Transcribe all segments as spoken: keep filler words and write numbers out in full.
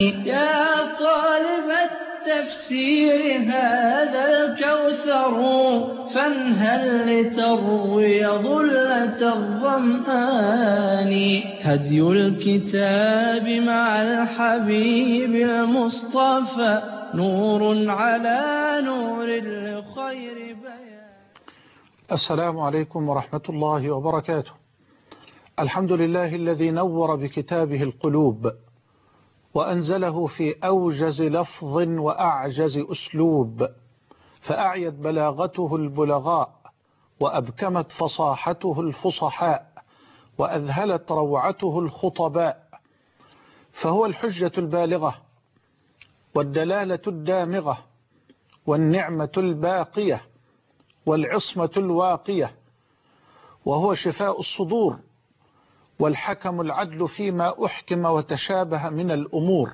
يا طالب التفسير هذا الكوثر فانهل لتروي ظلة الظمآن. هدي الكتاب مع الحبيب المصطفى نور على نور لخير بيان. السلام عليكم ورحمة الله وبركاته. الحمد لله الذي نور بكتابه القلوب وأنزله في أوجز لفظ وأعجز أسلوب، فأعيت بلاغته البلغاء وأبكمت فصاحته الفصحاء وأذهلت روعته الخطباء، فهو الحجة البالغة والدلالة الدامغة والنعمة الباقية والعصمة الواقية، وهو شفاء الصدور والحكم العدل فيما أحكم وتشابه من الأمور.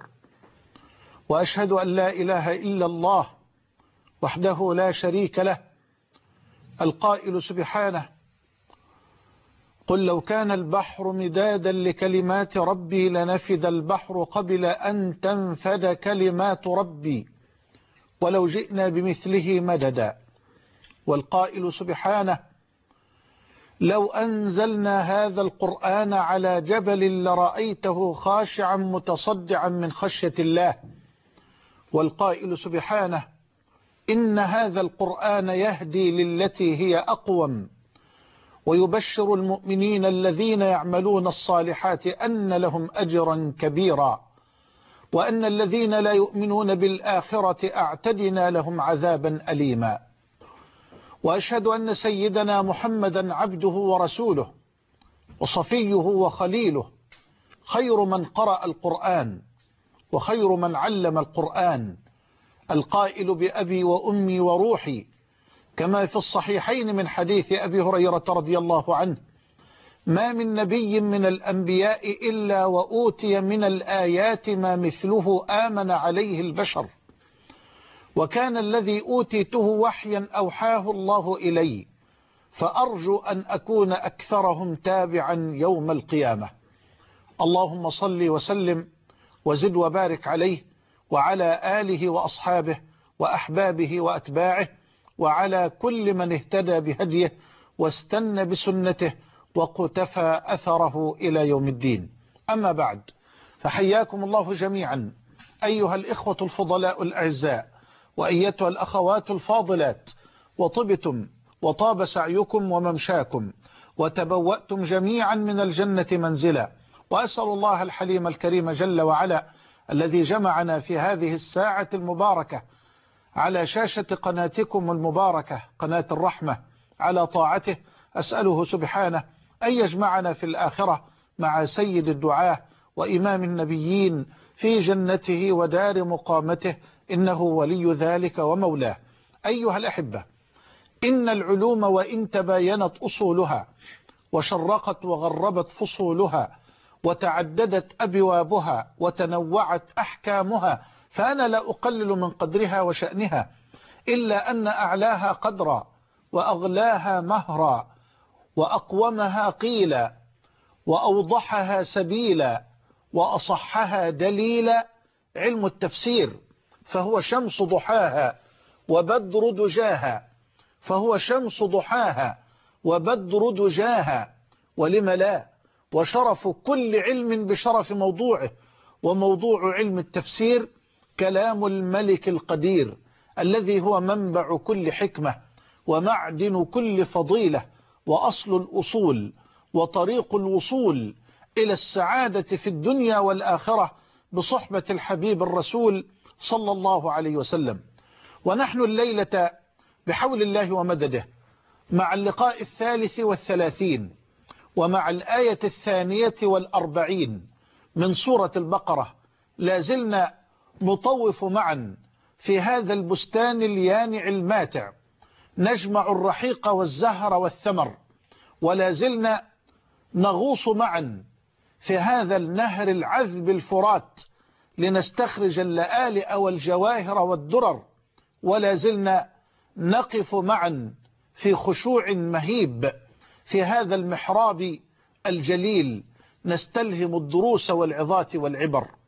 وأشهد أن لا إله إلا الله وحده لا شريك له، القائل سبحانه: قل لو كان البحر مدادا لكلمات ربي لنفد البحر قبل أن تنفد كلمات ربي ولو جئنا بمثله مددا. والقائل سبحانه: لو أنزلنا هذا القرآن على جبل لرأيته خاشعا متصدعا من خشية الله. والقائل سبحانه: إن هذا القرآن يهدي للتي هي أقوم ويبشر المؤمنين الذين يعملون الصالحات أن لهم أجرا كبيرا وأن الذين لا يؤمنون بالآخرة أعتدنا لهم عذابا أليما. وأشهد أن سيدنا محمدا عبده ورسوله وصفيه وخليله، خير من قرأ القرآن وخير من علم القرآن، القائل بأبي وأمي وروحي، كما في الصحيحين من حديث أبي هريرة رضي الله عنه: ما من نبي من الأنبياء إلا وأوتي من الآيات ما مثله آمن عليه البشر، وكان الذي أوتيته وحيا أوحاه الله إلي، فأرجو أن أكون أكثرهم تابعا يوم القيامة. اللهم صل وسلم وزد وبارك عليه وعلى آله وأصحابه وأحبابه وأتباعه وعلى كل من اهتدى بهديه واستنى بسنته وقتفى أثره إلى يوم الدين. أما بعد، فحياكم الله جميعا أيها الإخوة الفضلاء الأعزاء وأيتها الأخوات الفاضلات، وطبتم وطاب سعيكم وممشاكم وتبوأتم جميعا من الجنة منزلا. وأسأل الله الحليم الكريم جل وعلا الذي جمعنا في هذه الساعة المباركة على شاشة قناتكم المباركة قناة الرحمة على طاعته، أسأله سبحانه أن يجمعنا في الآخرة مع سيد الدعاة وإمام النبيين في جنته ودار مقامته، إنه ولي ذلك ومولاه. أيها الأحبة، إن العلوم وإن تباينت أصولها وشرقت وغربت فصولها وتعددت أبوابها وتنوعت أحكامها، فأنا لا أقلل من قدرها وشأنها، إلا أن أعلاها قدرا وأغلاها مهرا وأقومها قيلا وأوضحها سبيلا وأصحها دليلا علم التفسير، فهو شمس ضحاها وبدر دجاها فهو شمس ضحاها وبدر دجاها ولم لا، وشرف كل علم بشرف موضوعه، وموضوع علم التفسير كلام الملك القدير الذي هو منبع كل حكمة ومعدن كل فضيلة وأصل الأصول وطريق الوصول إلى السعادة في الدنيا والآخرة بصحبة الحبيب الرسول صلى الله عليه وسلم. ونحن الليلة بحول الله ومدده مع اللقاء الثالث والثلاثين ومع الآية الثانية والأربعين من سورة البقرة، لازلنا نطوف معا في هذا البستان اليانع الماتع، نجمع الرحيق والزهر والثمر، ولازلنا نغوص معا في هذا النهر العذب الفرات لنستخرج اللآلئ والجواهر والدرر، ولازلنا نقف معا في خشوع مهيب في هذا المحراب الجليل نستلهم الدروس والعظات والعبر.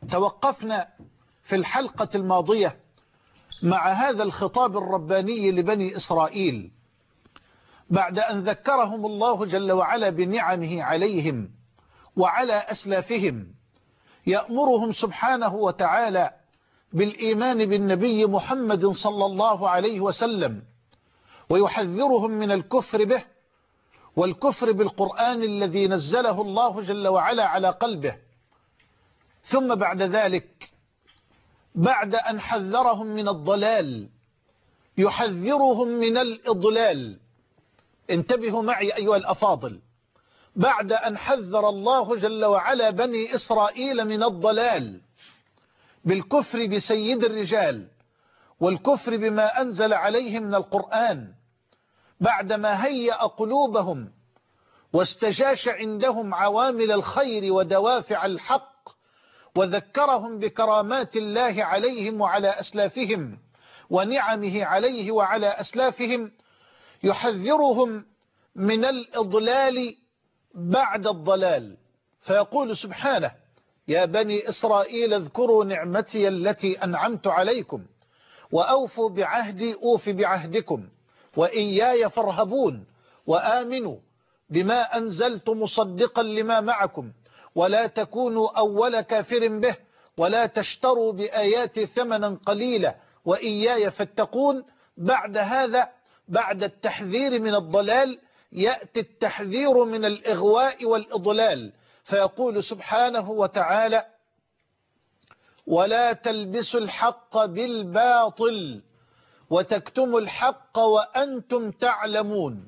توقفنا في الحلقة الماضية مع هذا الخطاب الرباني لبني إسرائيل بعد أن ذكرهم الله جل وعلا بنعمه عليهم وعلى أسلافهم، يأمرهم سبحانه وتعالى بالإيمان بالنبي محمد صلى الله عليه وسلم، ويحذرهم من الكفر به والكفر بالقرآن الذي نزله الله جل وعلا على قلبه. ثم بعد ذلك بعد أن حذرهم من الضلال يحذرهم من الإضلال. انتبهوا معي أيها الأفاضل، بعد أن حذر الله جل وعلا بني إسرائيل من الضلال بالكفر بسيد الرجال والكفر بما أنزل عليهم من القرآن، بعدما هيأ قلوبهم واستجاش عندهم عوامل الخير ودوافع الحق وذكرهم بكرامات الله عليهم وعلى أسلافهم ونعمه عليه وعلى أسلافهم، يحذرهم من الإضلال بعد الضلال، فيقول سبحانه: يا بني إسرائيل اذكروا نعمتي التي أنعمت عليكم وأوفوا بعهدي أوف بعهدكم وإياي فارهبون وآمنوا بما أنزلت مصدقا لما معكم ولا تكونوا أول كافر به ولا تشتروا بآياتي ثمنا قليلا وإياي فاتقون. بعد هذا، بعد التحذير من الضلال، يأتي التحذير من الإغواء والإضلال، فيقول سبحانه وتعالى: ولا تلبسوا الحق بالباطل وتكتموا الحق وأنتم تعلمون.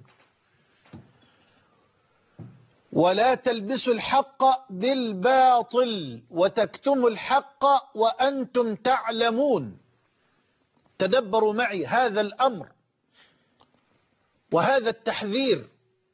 ولا تلبسوا الحق بالباطل وتكتموا الحق وأنتم تعلمون. تدبروا معي هذا الأمر وهذا التحذير،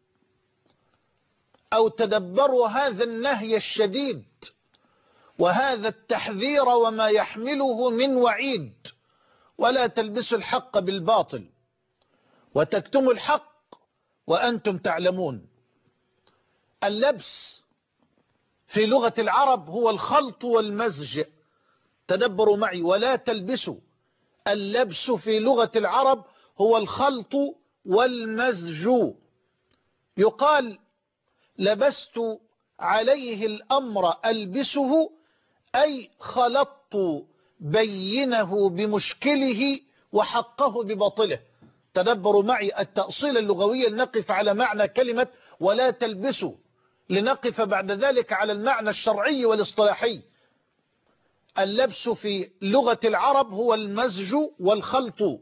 أو تدبروا هذا النهي الشديد وهذا التحذير وما يحمله من وعيد. ولا تلبسوا الحق بالباطل وتكتموا الحق وأنتم تعلمون. اللبس في لغة العرب هو الخلط والمزج. تدبروا معي، ولا تلبسوا. اللبس في لغة العرب هو الخلط والمزج. يقال لبست عليه الأمر ألبسه، أي خلطت بينه بمشكله وحقه بباطله. تدبروا معي التأصيل اللغوي، نقف على معنى كلمة ولا تلبسوا لنقف بعد ذلك على المعنى الشرعي والاصطلاحي. اللبس في لغة العرب هو المزج والخلط.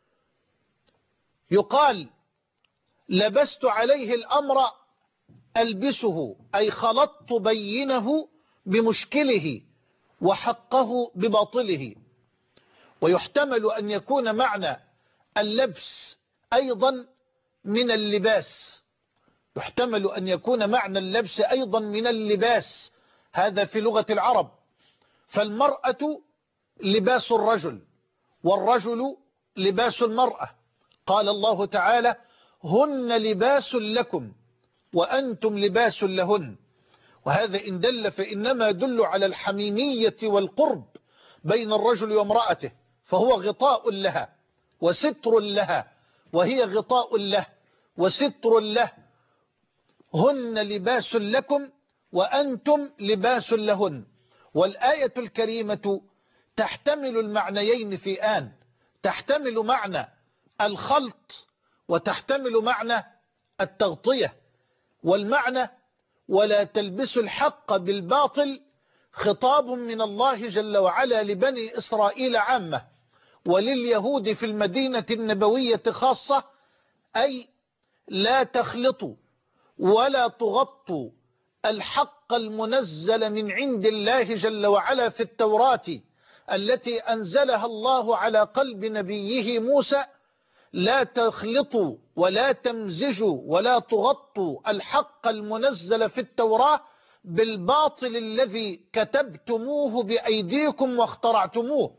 يقال لبست عليه الأمر ألبسه، أي خلطت بينه بمشكله وحقه بباطله. ويحتمل أن يكون معنى اللبس أيضا من اللباس، يحتمل أن يكون معنى اللبس أيضا من اللباس، هذا في لغة العرب. فالمرأة لباس الرجل والرجل لباس المرأة. قال الله تعالى: هن لباس لكم وأنتم لباس لهن. وهذا إن دل فإنما يدل على الحميمية والقرب بين الرجل وامرأته، فهو غطاء لها وستر لها وهي غطاء له وستر له. هن لباس لكم وأنتم لباس لهن. والآية الكريمة تحتمل المعنيين في آن، تحتمل معنى الخلط وتحتمل معنى التغطية. والمعنى ولا تلبسوا الحق بالباطل خطاب من الله جل وعلا لبني إسرائيل عامة ولليهود في المدينة النبوية خاصة، أي لا تخلطوا ولا تغطوا الحق المنزل من عند الله جل وعلا في التوراة التي أنزلها الله على قلب نبيه موسى. لا تخلطوا ولا تمزجوا ولا تغطوا الحق المنزل في التوراة بالباطل الذي كتبتموه بأيديكم واخترعتموه.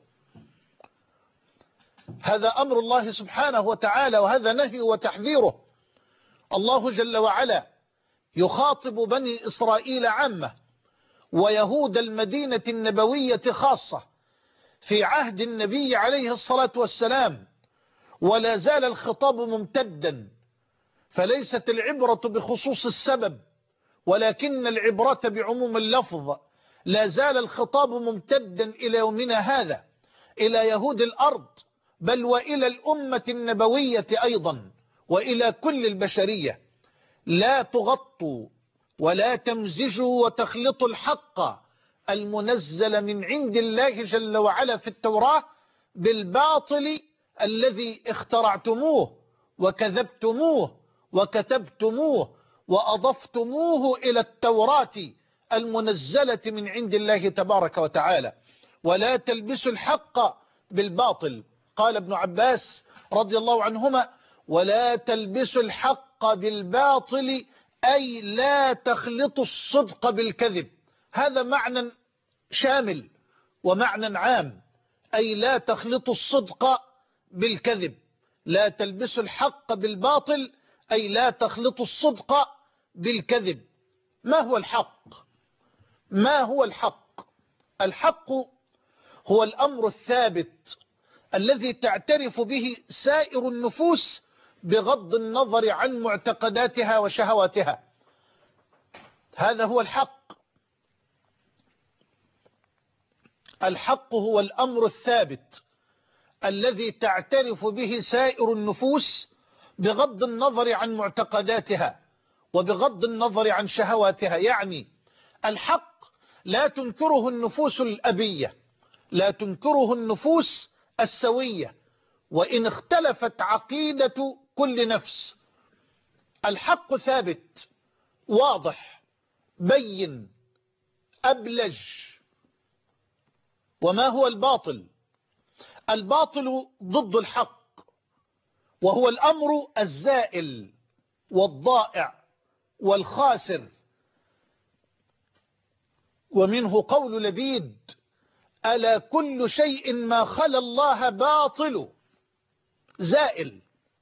هذا أمر الله سبحانه وتعالى، وهذا نهي وتحذيره. الله جل وعلا يخاطب بني إسرائيل عامة ويهود المدينة النبوية خاصة في عهد النبي عليه الصلاة والسلام، ولا زال الخطاب ممتدا، فليست العبرة بخصوص السبب ولكن العبرة بعموم اللفظ. لا زال الخطاب ممتدا إلى يومنا هذا إلى يهود الأرض، بل وإلى الأمة النبوية أيضا، وإلى كل البشرية. لا تغطوا ولا تمزجوا وتخلطوا الحق المنزل من عند الله جل وعلا في التوراة بالباطل الذي اخترعتموه وكذبتموه وكتبتموه وأضفتموه إلى التوراة المنزلة من عند الله تبارك وتعالى. ولا تلبسوا الحق بالباطل. قال ابن عباس رضي الله عنهما: ولا تلبسوا الحق بالباطل، أي لا تخلطوا الصدق بالكذب. هذا معنى شامل ومعنى عام، أي لا تخلطوا الصدق بالكذب. لا تلبسوا الحق بالباطل، أي لا تخلطوا الصدق بالكذب. ما هو الحق؟ ما هو الحق؟ الحق هو الأمر الثابت الذي تعترف به سائر النفوس بغض النظر عن معتقداتها وشهواتها. هذا هو الحق. الحق هو الأمر الثابت الذي تعترف به سائر النفوس بغض النظر عن معتقداتها وبغض النظر عن شهواتها. يعني الحق لا تنكره النفوس الأبية، لا تنكره النفوس السوية، وإن اختلفت عقيدة كل نفس. الحق ثابت، واضح، بين، أبلج. وما هو الباطل؟ الباطل ضد الحق، وهو الأمر الزائل والضائع والخاسر. ومنه قول لبيد: ألا كل شيء ما خلا الله باطل زائل.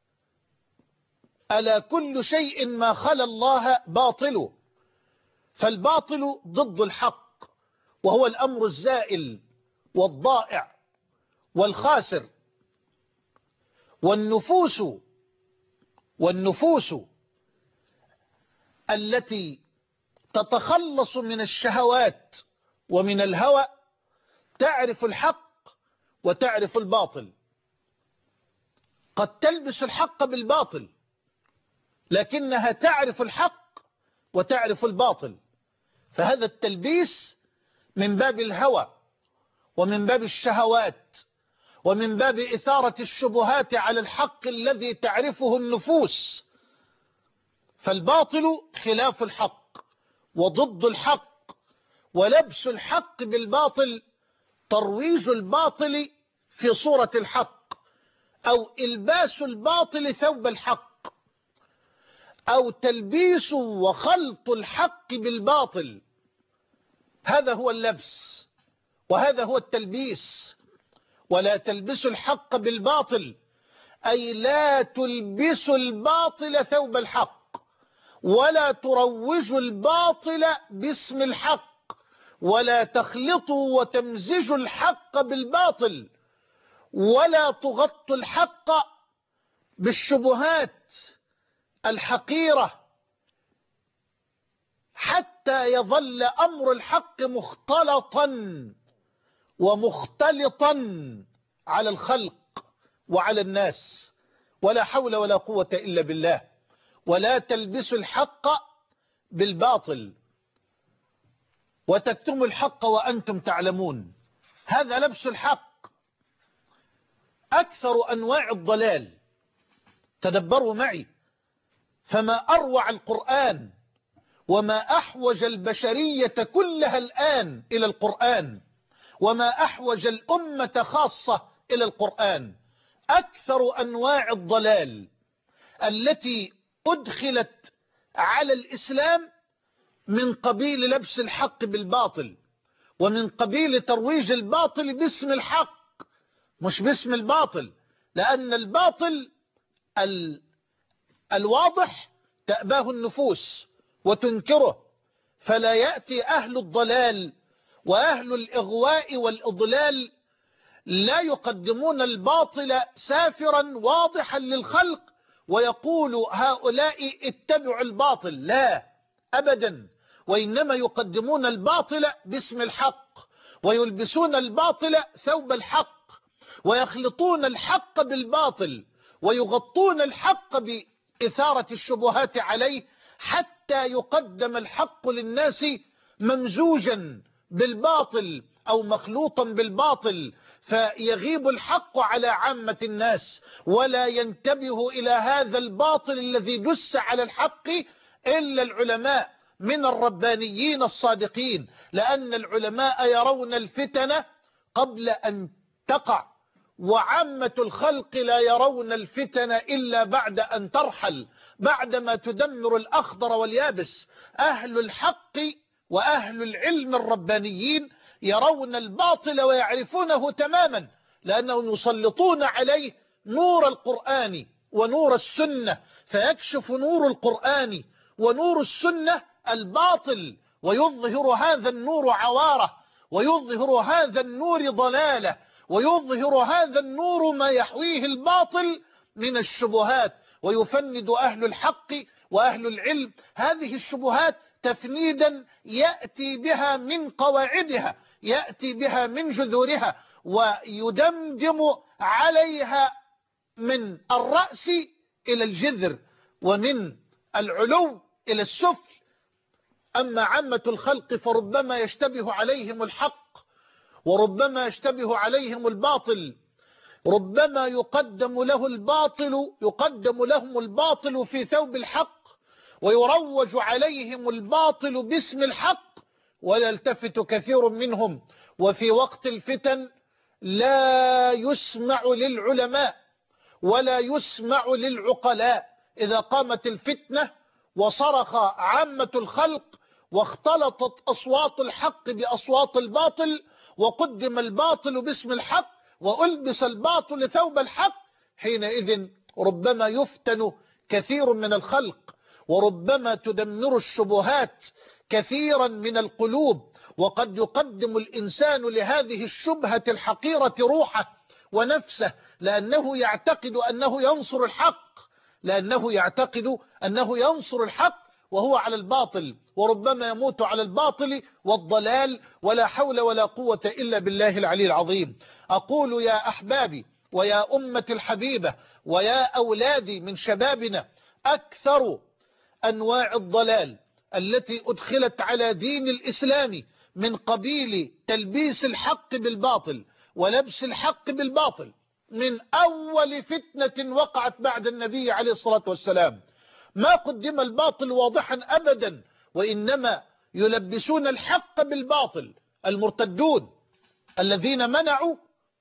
ألا كل شيء ما خلا الله باطل. فالباطل ضد الحق، وهو الأمر الزائل والضائع والخاسر. والنفوس والنفوس التي تتخلص من الشهوات ومن الهوى تعرف الحق وتعرف الباطل. قد تلبس الحق بالباطل، لكنها تعرف الحق وتعرف الباطل. فهذا التلبيس من باب الهوى ومن باب الشهوات ومن باب إثارة الشبهات على الحق الذي تعرفه النفوس. فالباطل خلاف الحق وضد الحق، ولبس الحق بالباطل ترويج الباطل في صورة الحق، أو إلباس الباطل ثوب الحق، أو تلبيس وخلط الحق بالباطل. هذا هو اللبس وهذا هو التلبيس. ولا تلبسوا الحق بالباطل، أي لا تلبسوا الباطل ثوب الحق، ولا تروجوا الباطل باسم الحق، ولا تخلطوا وتمزجوا الحق بالباطل، ولا تغطوا الحق بالشبهات الحقيرة حتى يظل أمر الحق مختلطا ومختلطا على الخلق وعلى الناس. ولا حول ولا قوة إلا بالله. ولا تلبسوا الحق بالباطل وتكتموا الحق وأنتم تعلمون. هذا لبس الحق. أكثر أنواع الضلال، تدبروا معي، فما أروع القرآن وما أحوج البشرية كلها الآن إلى القرآن، وما أحوج الأمة خاصة إلى القرآن. أكثر أنواع الضلال التي أدخلت على الإسلام من قبيل لبس الحق بالباطل، ومن قبيل ترويج الباطل باسم الحق مش باسم الباطل، لأن الباطل ال... الواضح تأباه النفوس وتنكره، فلا يأتي أهل الضلال وأهل الإغواء والإضلال لا يقدمون الباطل سافرا واضحا للخلق ويقول هؤلاء اتبعوا الباطل، لا أبدا، وإنما يقدمون الباطل باسم الحق ويلبسون الباطل ثوب الحق ويخلطون الحق بالباطل ويغطون الحق بإثارة الشبهات عليه حتى يقدم الحق للناس ممزوجا بالباطل أو مخلوطا بالباطل، فيغيب الحق على عامة الناس ولا ينتبه إلى هذا الباطل الذي دس على الحق إلا العلماء من الربانيين الصادقين، لأن العلماء يرون الفتن قبل أن تقع، وعامة الخلق لا يرون الفتن إلا بعد أن ترحل، بعدما تدمر الأخضر واليابس. أهل الحق وأهل العلم الربانيين يرون الباطل ويعرفونه تماما، لأنهم يسلطون عليه نور القرآن ونور السنة، فيكشف نور القرآن ونور السنة الباطل، ويظهر هذا النور عواره، ويظهر هذا النور ضلاله، ويظهر هذا النور ما يحويه الباطل من الشبهات، ويفند أهل الحق وأهل العلم هذه الشبهات تفنيدا يأتي بها من قواعدها، يأتي بها من جذورها، ويدمدم عليها من الرأس إلى الجذر ومن العلو إلى السفل. أما عامة الخلق فربما يشتبه عليهم الحق وربما يشتبه عليهم الباطل، ربما يقدم له الباطل يقدم لهم الباطل في ثوب الحق ويروج عليهم الباطل باسم الحق ولا يلتفت كثير منهم. وفي وقت الفتن لا يسمع للعلماء ولا يسمع للعقلاء. إذا قامت الفتنة وصرخ عامة الخلق واختلطت أصوات الحق بأصوات الباطل وقدم الباطل باسم الحق وألبس الباطل ثوب الحق، حينئذ ربما يفتن كثير من الخلق، وربما تدمر الشبهات كثيرا من القلوب، وقد يقدم الإنسان لهذه الشبهة الحقيرة روحه ونفسه، لأنه يعتقد أنه ينصر الحق لأنه يعتقد أنه ينصر الحق وهو على الباطل، وربما يموت على الباطل والضلال، ولا حول ولا قوة إلا بالله العلي العظيم. أقول يا أحبابي ويا أمة الحبيبة ويا أولادي من شبابنا، أكثر أنواع الضلال التي أدخلت على دين الإسلام من قبيل تلبيس الحق بالباطل ولبس الحق بالباطل من أول فتنة وقعت بعد النبي عليه الصلاة والسلام، ما قدم الباطل واضحا أبدا، وإنما يلبسون الحق بالباطل. المرتدون الذين منعوا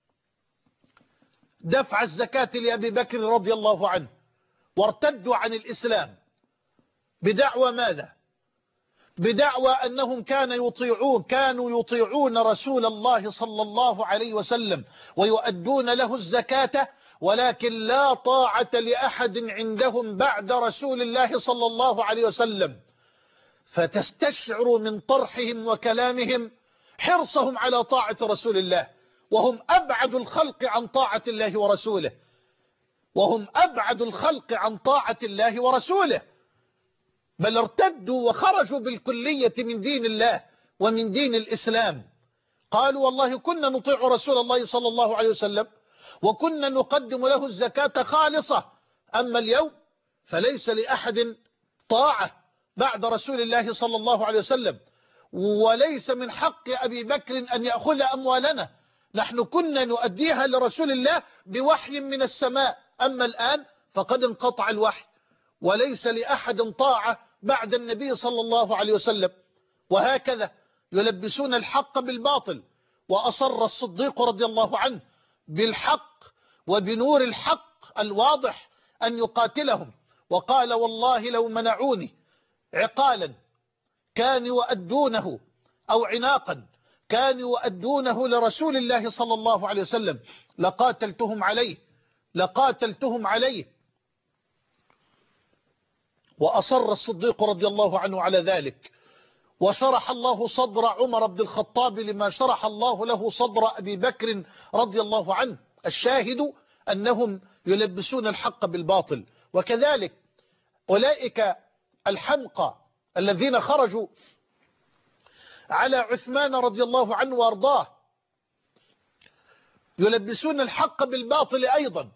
دفع الزكاة لأبي بكر رضي الله عنه وارتدوا عن الإسلام بدعوى ماذا؟ بدعوى أنهم كانوا يطيعون كانوا يطيعون رسول الله صلى الله عليه وسلم ويؤدون له الزكاة، ولكن لا طاعة لأحد عندهم بعد رسول الله صلى الله عليه وسلم. فتستشعر من طرحهم وكلامهم حرصهم على طاعة رسول الله، وهم أبعد الخلق عن طاعة الله ورسوله وهم أبعد الخلق عن طاعة الله ورسوله بل ارتدوا وخرجوا بالكلية من دين الله ومن دين الإسلام. قالوا والله كنا نطيع رسول الله صلى الله عليه وسلم وكنا نقدم له الزكاة خالصة، أما اليوم فليس لأحد طاعة بعد رسول الله صلى الله عليه وسلم، وليس من حق أبي بكر أن يأخذ أموالنا، نحن كنا نؤديها لرسول الله بوحي من السماء، أما الآن فقد انقطع الوحي وليس لأحد طاعة بعد النبي صلى الله عليه وسلم. وهكذا يلبسون الحق بالباطل. وأصر الصديق رضي الله عنه بالحق وبنور الحق الواضح أن يقاتلهم، وقال والله لو منعوني عقالا كانوا يؤدونه أو عناقا كانوا يؤدونه لرسول الله صلى الله عليه وسلم لقاتلتهم عليه لقاتلتهم عليه وأصر الصديق رضي الله عنه على ذلك. وشرح الله صدر عمر بن الخطاب لما شرح الله له صدر أبي بكر رضي الله عنه. الشاهد أنهم يلبسون الحق بالباطل. وكذلك أولئك الحمقى الذين خرجوا على عثمان رضي الله عنه وارضاه يلبسون الحق بالباطل أيضا.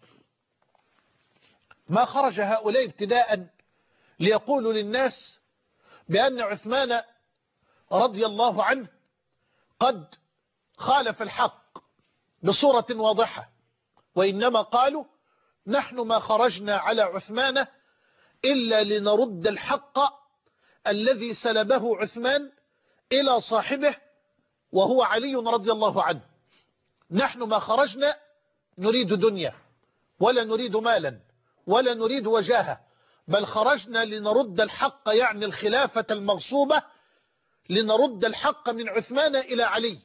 ما خرج هؤلاء ابتداء ليقولوا للناس بأن عثمان رضي الله عنه قد خالف الحق بصورة واضحة، وإنما قالوا نحن ما خرجنا على عثمان إلا لنرد الحق الذي سلبه عثمان إلى صاحبه وهو علي رضي الله عنه. نحن ما خرجنا نريد دنيا ولا نريد مالا ولا نريد وجاهة، بل خرجنا لنرد الحق، يعني الخلافة المغصوبة، لنرد الحق من عثمان إلى علي،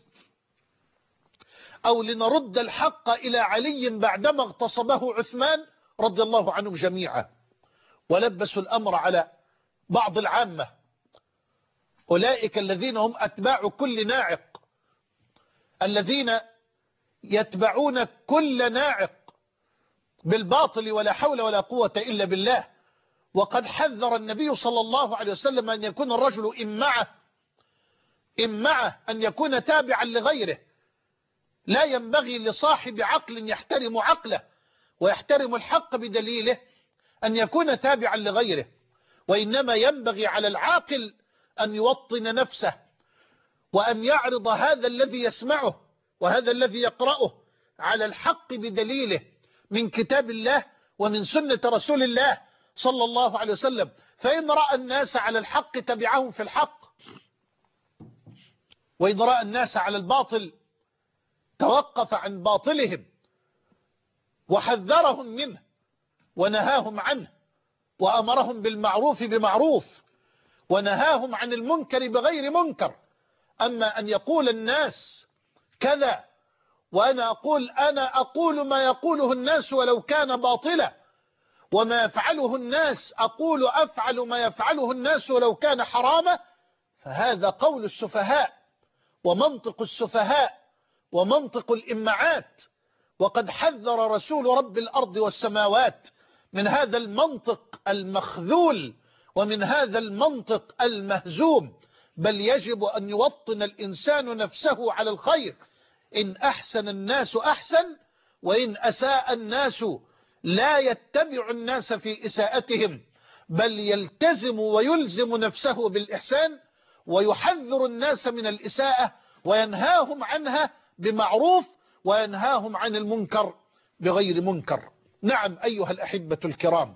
أو لنرد الحق إلى علي بعدما اغتصبه عثمان رضي الله عنهم جميعا. ولبسوا الأمر على بعض العامة، أولئك الذين هم أتباع كل ناعق، الذين يتبعون كل ناعق بالباطل ولا حول ولا قوة إلا بالله. وقد حذر النبي صلى الله عليه وسلم أن يكون الرجل إمعه إمعه أن يكون تابعا لغيره. لا ينبغي لصاحب عقل يحترم عقله ويحترم الحق بدليله أن يكون تابعا لغيره، وإنما ينبغي على العاقل أن يوطن نفسه وأن يعرض هذا الذي يسمعه وهذا الذي يقرأه على الحق بدليله من كتاب الله ومن سنة رسول الله صلى الله عليه وسلم. فإن رأى الناس على الحق تبعهم في الحق، وإن رأى الناس على الباطل توقف عن باطلهم وحذرهم منه ونهاهم عنه وأمرهم بالمعروف بمعروف ونهاهم عن المنكر بغير منكر. أما أن يقول الناس كذا وأنا أقول أنا أقول ما يقوله الناس ولو كان باطلا، وما يفعله الناس أقول أفعل ما يفعله الناس ولو كان حراما، فهذا قول السفهاء ومنطق السفهاء ومنطق الإمعات. وقد حذر رسول رب الأرض والسماوات من هذا المنطق المخذول ومن هذا المنطق المهزوم. بل يجب أن يوطن الإنسان نفسه على الخير. إن أحسن الناس أحسن، وإن أساء الناس لا يتبع الناس في إساءتهم، بل يلتزم ويلزم نفسه بالإحسان ويحذر الناس من الإساءة وينهاهم عنها بمعروف وينهاهم عن المنكر بغير منكر. نعم أيها الأحبة الكرام،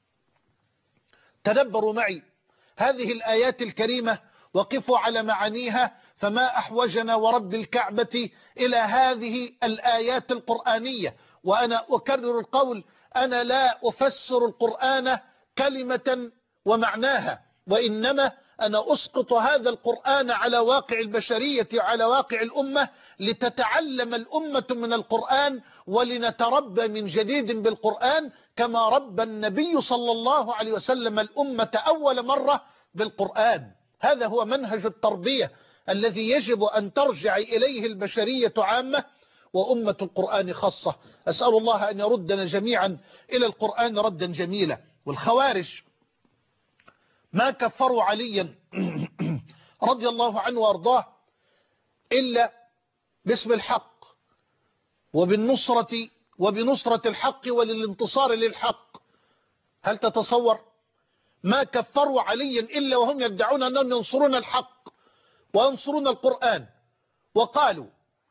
تدبروا معي هذه الآيات الكريمة وقفوا على معانيها، فما أحوجنا ورب الكعبة إلى هذه الآيات القرآنية. وأنا أكرر القول، أنا لا أفسر القرآن كلمة ومعناها، وإنما أنا أسقط هذا القرآن على واقع البشرية وعلى واقع الأمة لتتعلم الأمة من القرآن ولنتربى من جديد بالقرآن كما ربى النبي صلى الله عليه وسلم الأمة أول مرة بالقرآن. هذا هو منهج التربية الذي يجب أن ترجع إليه البشرية عامة وأمة القرآن خاصة. أسأل الله أن يردنا جميعا إلى القرآن ردا جميلا. والخوارج ما كفروا عليا رضي الله عنه وارضاه إلا باسم الحق وبالنصرة وبنصرة الحق وللانتصار للحق. هل تتصور؟ ما كفروا عليا إلا وهم يدعون أنهم ينصرون الحق وينصرون القرآن. وقالوا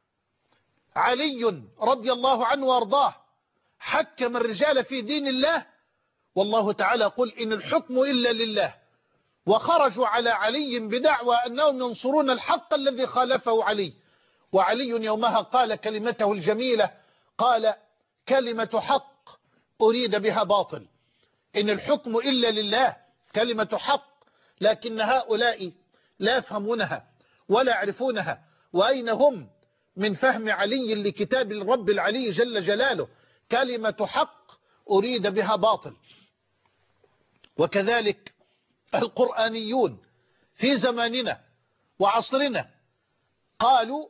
علي رضي الله عنه وارضاه حكم الرجال في دين الله، والله تعالى قل إن الحكم إلا لله. وخرجوا على علي بدعوى أنهم ينصرون الحق الذي خالفه علي. وعلي يومها قال كلمته الجميلة، قال كلمة حق أريد بها باطل، إن الحكم إلا لله، كلمة حق، لكن هؤلاء لا يفهمونها ولا يعرفونها. وأين هم من فهم علي لكتاب الرب العلي جل جلاله؟ كلمة حق أريد بها باطل. وكذلك القرآنيون في زماننا وعصرنا قالوا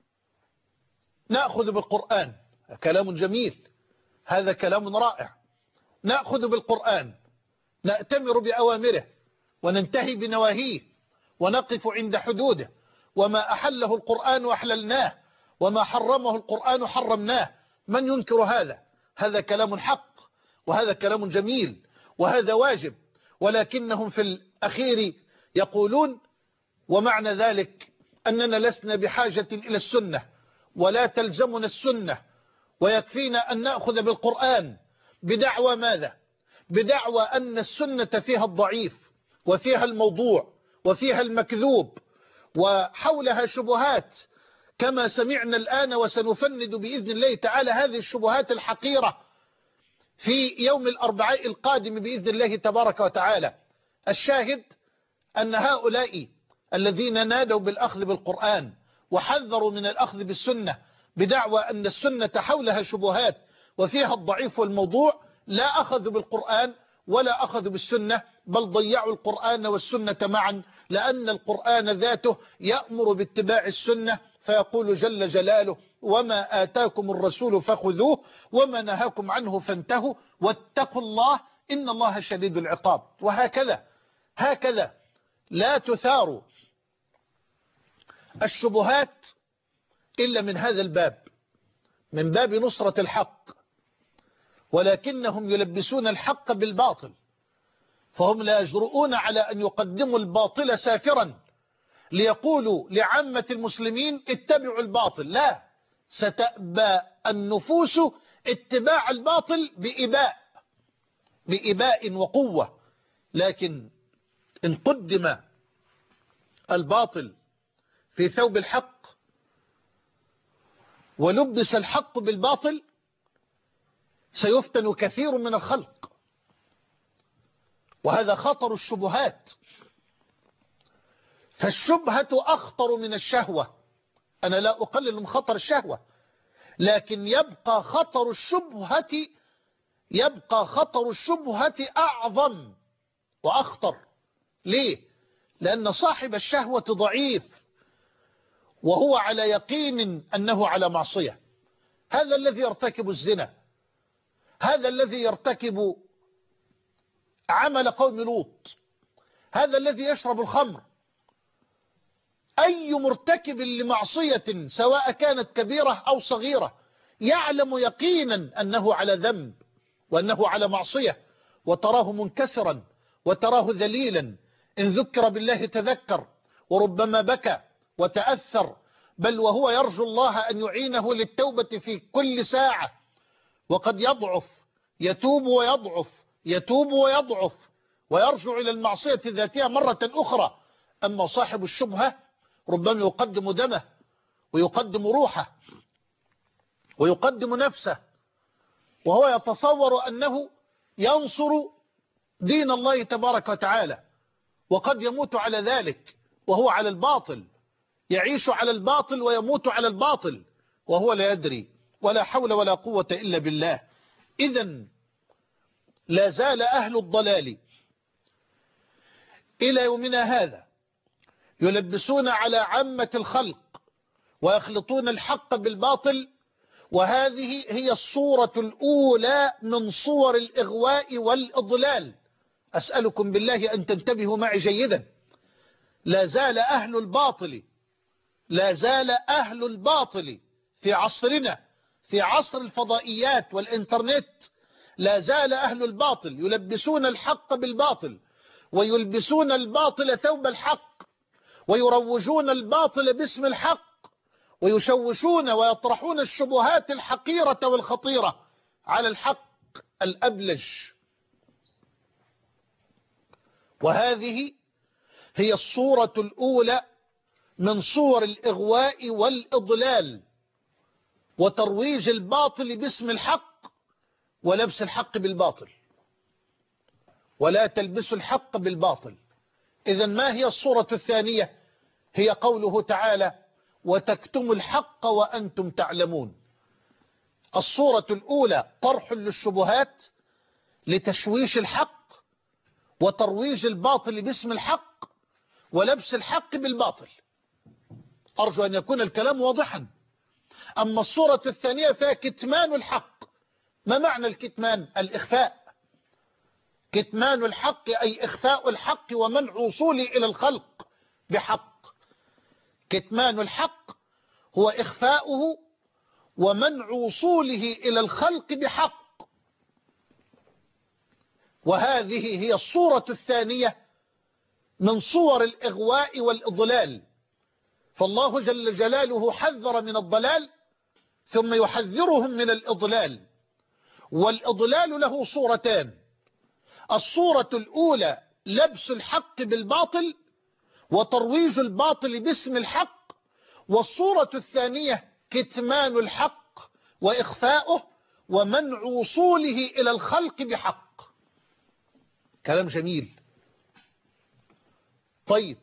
نأخذ بالقرآن. كلام جميل، هذا كلام رائع. نأخذ بالقرآن، نأتمر بأوامره وننتهي بنواهيه ونقف عند حدوده، وما أحله القرآن أحللناه وما حرمه القرآن حرمناه. من ينكر هذا؟ هذا كلام حق وهذا كلام جميل وهذا واجب. ولكنهم في الأخير يقولون ومعنى ذلك أننا لسنا بحاجة إلى السنة ولا تلزمنا السنة ويكفينا أن نأخذ بالقرآن. بدعوى ماذا؟ بدعوى أن السنة فيها الضعيف وفيها الموضوع وفيها المكذوب وحولها شبهات كما سمعنا الآن، وسنفند بإذن الله تعالى هذه الشبهات الحقيرة في يوم الأربعاء القادم بإذن الله تبارك وتعالى. الشاهد أن هؤلاء الذين نادوا بالأخذ بالقرآن وحذروا من الأخذ بالسنة بدعوى أن السنة حولها شبهات وفيها الضعيف والموضوع، لا أخذوا بالقرآن ولا أخذوا بالسنة، بل ضيعوا القرآن والسنة معا، لأن القرآن ذاته يأمر باتباع السنة، فيقول جل جلاله وما آتاكم الرسول فخذوه وما نهاكم عنه فانتهوا واتقوا الله إن الله شديد العقاب. وهكذا هكذا لا تثار الشبهات إلا من هذا الباب، من باب نصرة الحق، ولكنهم يلبسون الحق بالباطل، فهم لا يجرؤون على أن يقدموا الباطل سافرا ليقولوا لعامة المسلمين اتبعوا الباطل. لا، ستأبى النفوس اتباع الباطل بإباء بإباء وقوة. لكن إن قدم الباطل في ثوب الحق ولبس الحق بالباطل سيفتن كثير من الخلق، وهذا خطر الشبهات. فالشبهة أخطر من الشهوة. أنا لا أقلل من خطر الشهوة، لكن يبقى خطر الشبهة يبقى خطر الشبهة أعظم وأخطر. ليه؟ لأن صاحب الشهوة ضعيف وهو على يقين أنه على معصية. هذا الذي يرتكب الزنا، هذا الذي يرتكب عمل قوم لوط، هذا الذي يشرب الخمر، أي مرتكب لمعصية سواء كانت كبيرة أو صغيرة يعلم يقينا أنه على ذنب وأنه على معصية، وتراه منكسرا وتراه ذليلا. إن ذكر بالله تذكر وربما بكى وتأثر، بل وهو يرجو الله أن يعينه للتوبة في كل ساعة، وقد يضعف، يتوب ويضعف، يتوب ويضعف ويرجع إلى المعصية ذاتها مرة أخرى. أما صاحب الشبهة ربما يقدم دمه ويقدم روحه ويقدم نفسه، وهو يتصور أنه ينصر دين الله تبارك وتعالى، وقد يموت على ذلك وهو على الباطل، يعيش على الباطل ويموت على الباطل وهو لا يدري. ولا حول ولا قوة إلا بالله. إذن لا زال أهل الضلال إلى يومنا هذا يلبسون على عامة الخلق ويخلطون الحق بالباطل، وهذه هي الصورة الأولى من صور الإغواء والإضلال. أسألكم بالله أن تنتبهوا معي جيدا. لا زال أهل الباطل لا زال أهل الباطل في عصرنا، في عصر الفضائيات والإنترنت، لا زال أهل الباطل يلبسون الحق بالباطل ويلبسون الباطل ثوب الحق ويروجون الباطل باسم الحق ويشوشون ويطرحون الشبهات الحقيرة والخطيرة على الحق الأبلج. وهذه هي الصورة الأولى من صور الإغواء والإضلال وترويج الباطل باسم الحق ولبس الحق بالباطل. ولا تلبسوا الحق بالباطل. إذن ما هي الصورة الثانية؟ هي قوله تعالى وتكتموا الحق وأنتم تعلمون. الصورة الأولى طرح للشبهات لتشويش الحق وترويج الباطل باسم الحق ولبس الحق بالباطل. أرجو أن يكون الكلام واضحا. أما الصورة الثانية فهي كتمان الحق. ما معنى الكتمان؟ الإخفاء. كتمان الحق أي إخفاء الحق ومنع وصوله إلى الخلق بحق. كتمان الحق هو إخفاؤه ومنع وصوله إلى الخلق بحق. وهذه هي الصورة الثانية من صور الإغواء والإضلال. فالله جل جلاله حذر من الضلال ثم يحذرهم من الإضلال. والإضلال له صورتان: الصورة الأولى لبس الحق بالباطل وترويج الباطل باسم الحق، والصورة الثانية كتمان الحق وإخفاؤه ومنع وصوله إلى الخلق بحق. كلام جميل. طيب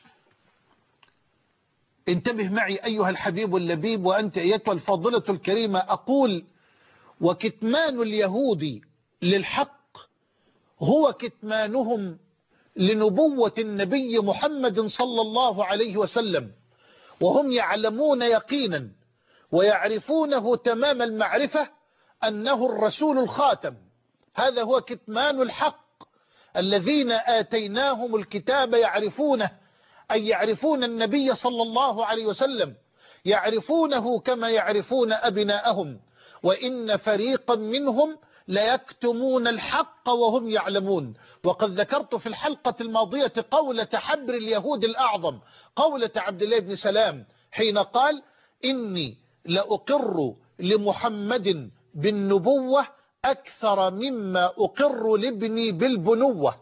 انتبه معي أيها الحبيب اللبيب وأنت أيتها الفاضلة الكريمة. أقول وكتمان اليهود للحق هو كتمانهم لنبوة النبي محمد صلى الله عليه وسلم، وهم يعلمون يقينا ويعرفونه تمام المعرفة أنه الرسول الخاتم. هذا هو كتمان الحق. الذين آتيناهم الكتاب يعرفونه، أي يعرفون النبي صلى الله عليه وسلم، يعرفونه كما يعرفون أبناءهم، وإن فريقا منهم ليكتمون الحق وهم يعلمون. وقد ذكرت في الحلقة الماضية قولة حبر اليهود الأعظم، قولة عبد الله بن سلام حين قال: إني لأقر لمحمد بالنبوة أكثر مما أقر لابني بالبنوة.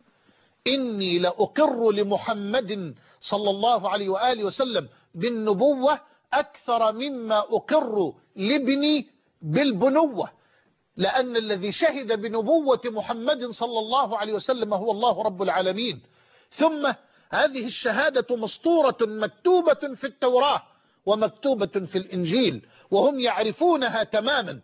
إني لأقر لمحمد صلى الله عليه وآله وسلم بالنبوة أكثر مما أقر لابني بالبنوة، لأن الذي شهد بنبوة محمد صلى الله عليه وسلم هو الله رب العالمين. ثم هذه الشهادة مسطورة مكتوبة في التوراة ومكتوبة في الإنجيل، وهم يعرفونها تماما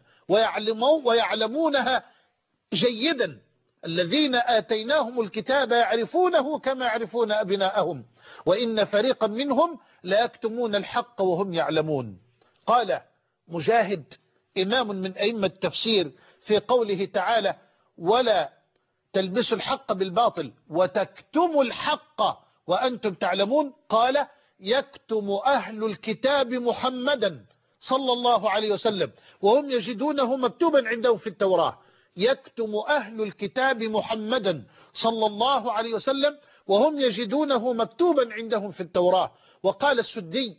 ويعلمونها جيدا. الذين آتيناهم الكتاب يعرفونه كما يعرفون أبناءهم، وإن فريقا منهم لا يكتمون الحق وهم يعلمون. قال مجاهد إمام من أئمة التفسير في قوله تعالى: ولا تلبسوا الحق بالباطل وتكتموا الحق وأنتم تعلمون، قال: يكتم أهل الكتاب محمدا صلى الله عليه وسلم وهم يجدونه مكتوبا عندهم في التوراة. يكتم أهل الكتاب محمدا صلى الله عليه وسلم وهم يجدونه مكتوبا عندهم في التوراة. وقال السدي: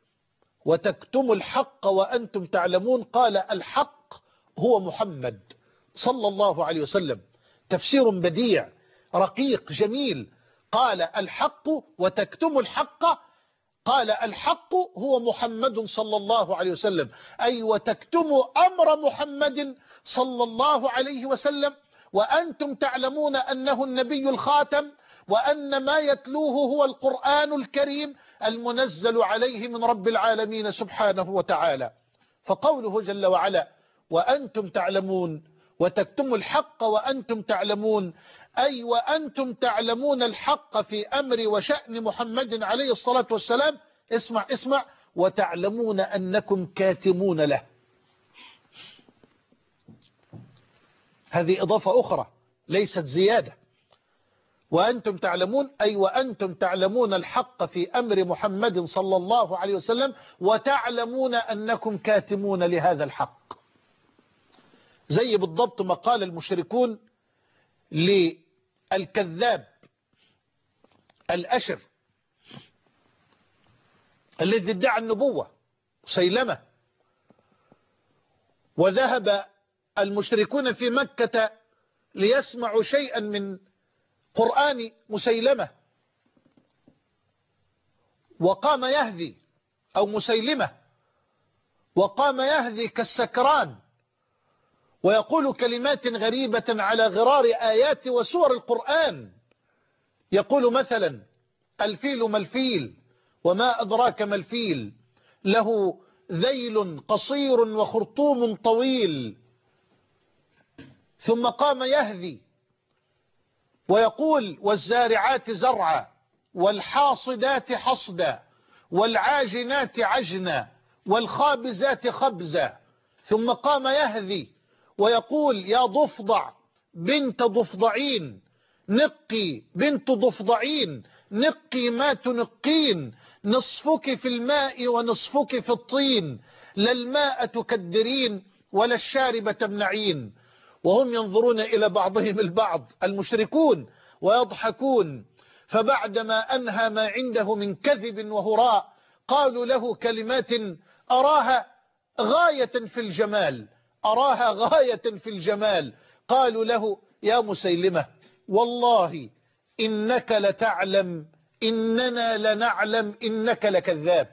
وتكتم الحق وأنتم تعلمون، قال: الحق هو محمد صلى الله عليه وسلم. تفسير بديع رقيق جميل. قال: الحق وتكتم الحق، قال: الحق هو محمد صلى الله عليه وسلم، أي وتكتم أمر محمد صلى الله عليه وسلم وأنتم تعلمون أنه النبي الخاتم، وأن ما يتلوه هو القرآن الكريم المنزل عليه من رب العالمين سبحانه وتعالى. فقوله جل وعلا: وأنتم تعلمون وتكتموا الحق وأنتم تعلمون، أي وأنتم تعلمون الحق في أمر وشأن محمد عليه الصلاة والسلام. اسمع اسمع: وتعلمون أنكم كاتمون له. هذه إضافة أخرى ليست زيادة. وأنتم تعلمون أي وأنتم تعلمون الحق في أمر محمد صلى الله عليه وسلم، وتعلمون أنكم كاتمون لهذا الحق. زي بالضبط ما قال المشركون للكذاب الأشر الذي ادعى النبوة مسيلمة، وذهب المشركون في مكة ليسمعوا شيئا من قرآن مسيلمة، وقام يهذي أو مسيلمة وقام يهذي كالسكران ويقول كلمات غريبة على غرار آيات وسور القرآن. يقول مثلا: الفيل ما الفيل وما أدراك ما الفيل، له ذيل قصير وخرطوم طويل. ثم قام يهذي ويقول: والزارعات زرعا والحاصدات حصدا والعاجنات عجنا والخابزات خبزا. ثم قام يهذي ويقول يا ضفدع بنت ضفدعين نقي بنت ضفدعين نقي ما تنقين، نصفك في الماء ونصفك في الطين، لا الماء تكدرين ولا الشارب تمنعين. وهم ينظرون إلى بعضهم البعض المشركون ويضحكون. فبعدما أنهى ما عنده من كذب وهراء قالوا له كلمات أراها غاية في الجمال أراها غاية في الجمال قالوا له يا مسيلمة والله إنك لتعلم إننا لنعلم إنك لكذاب،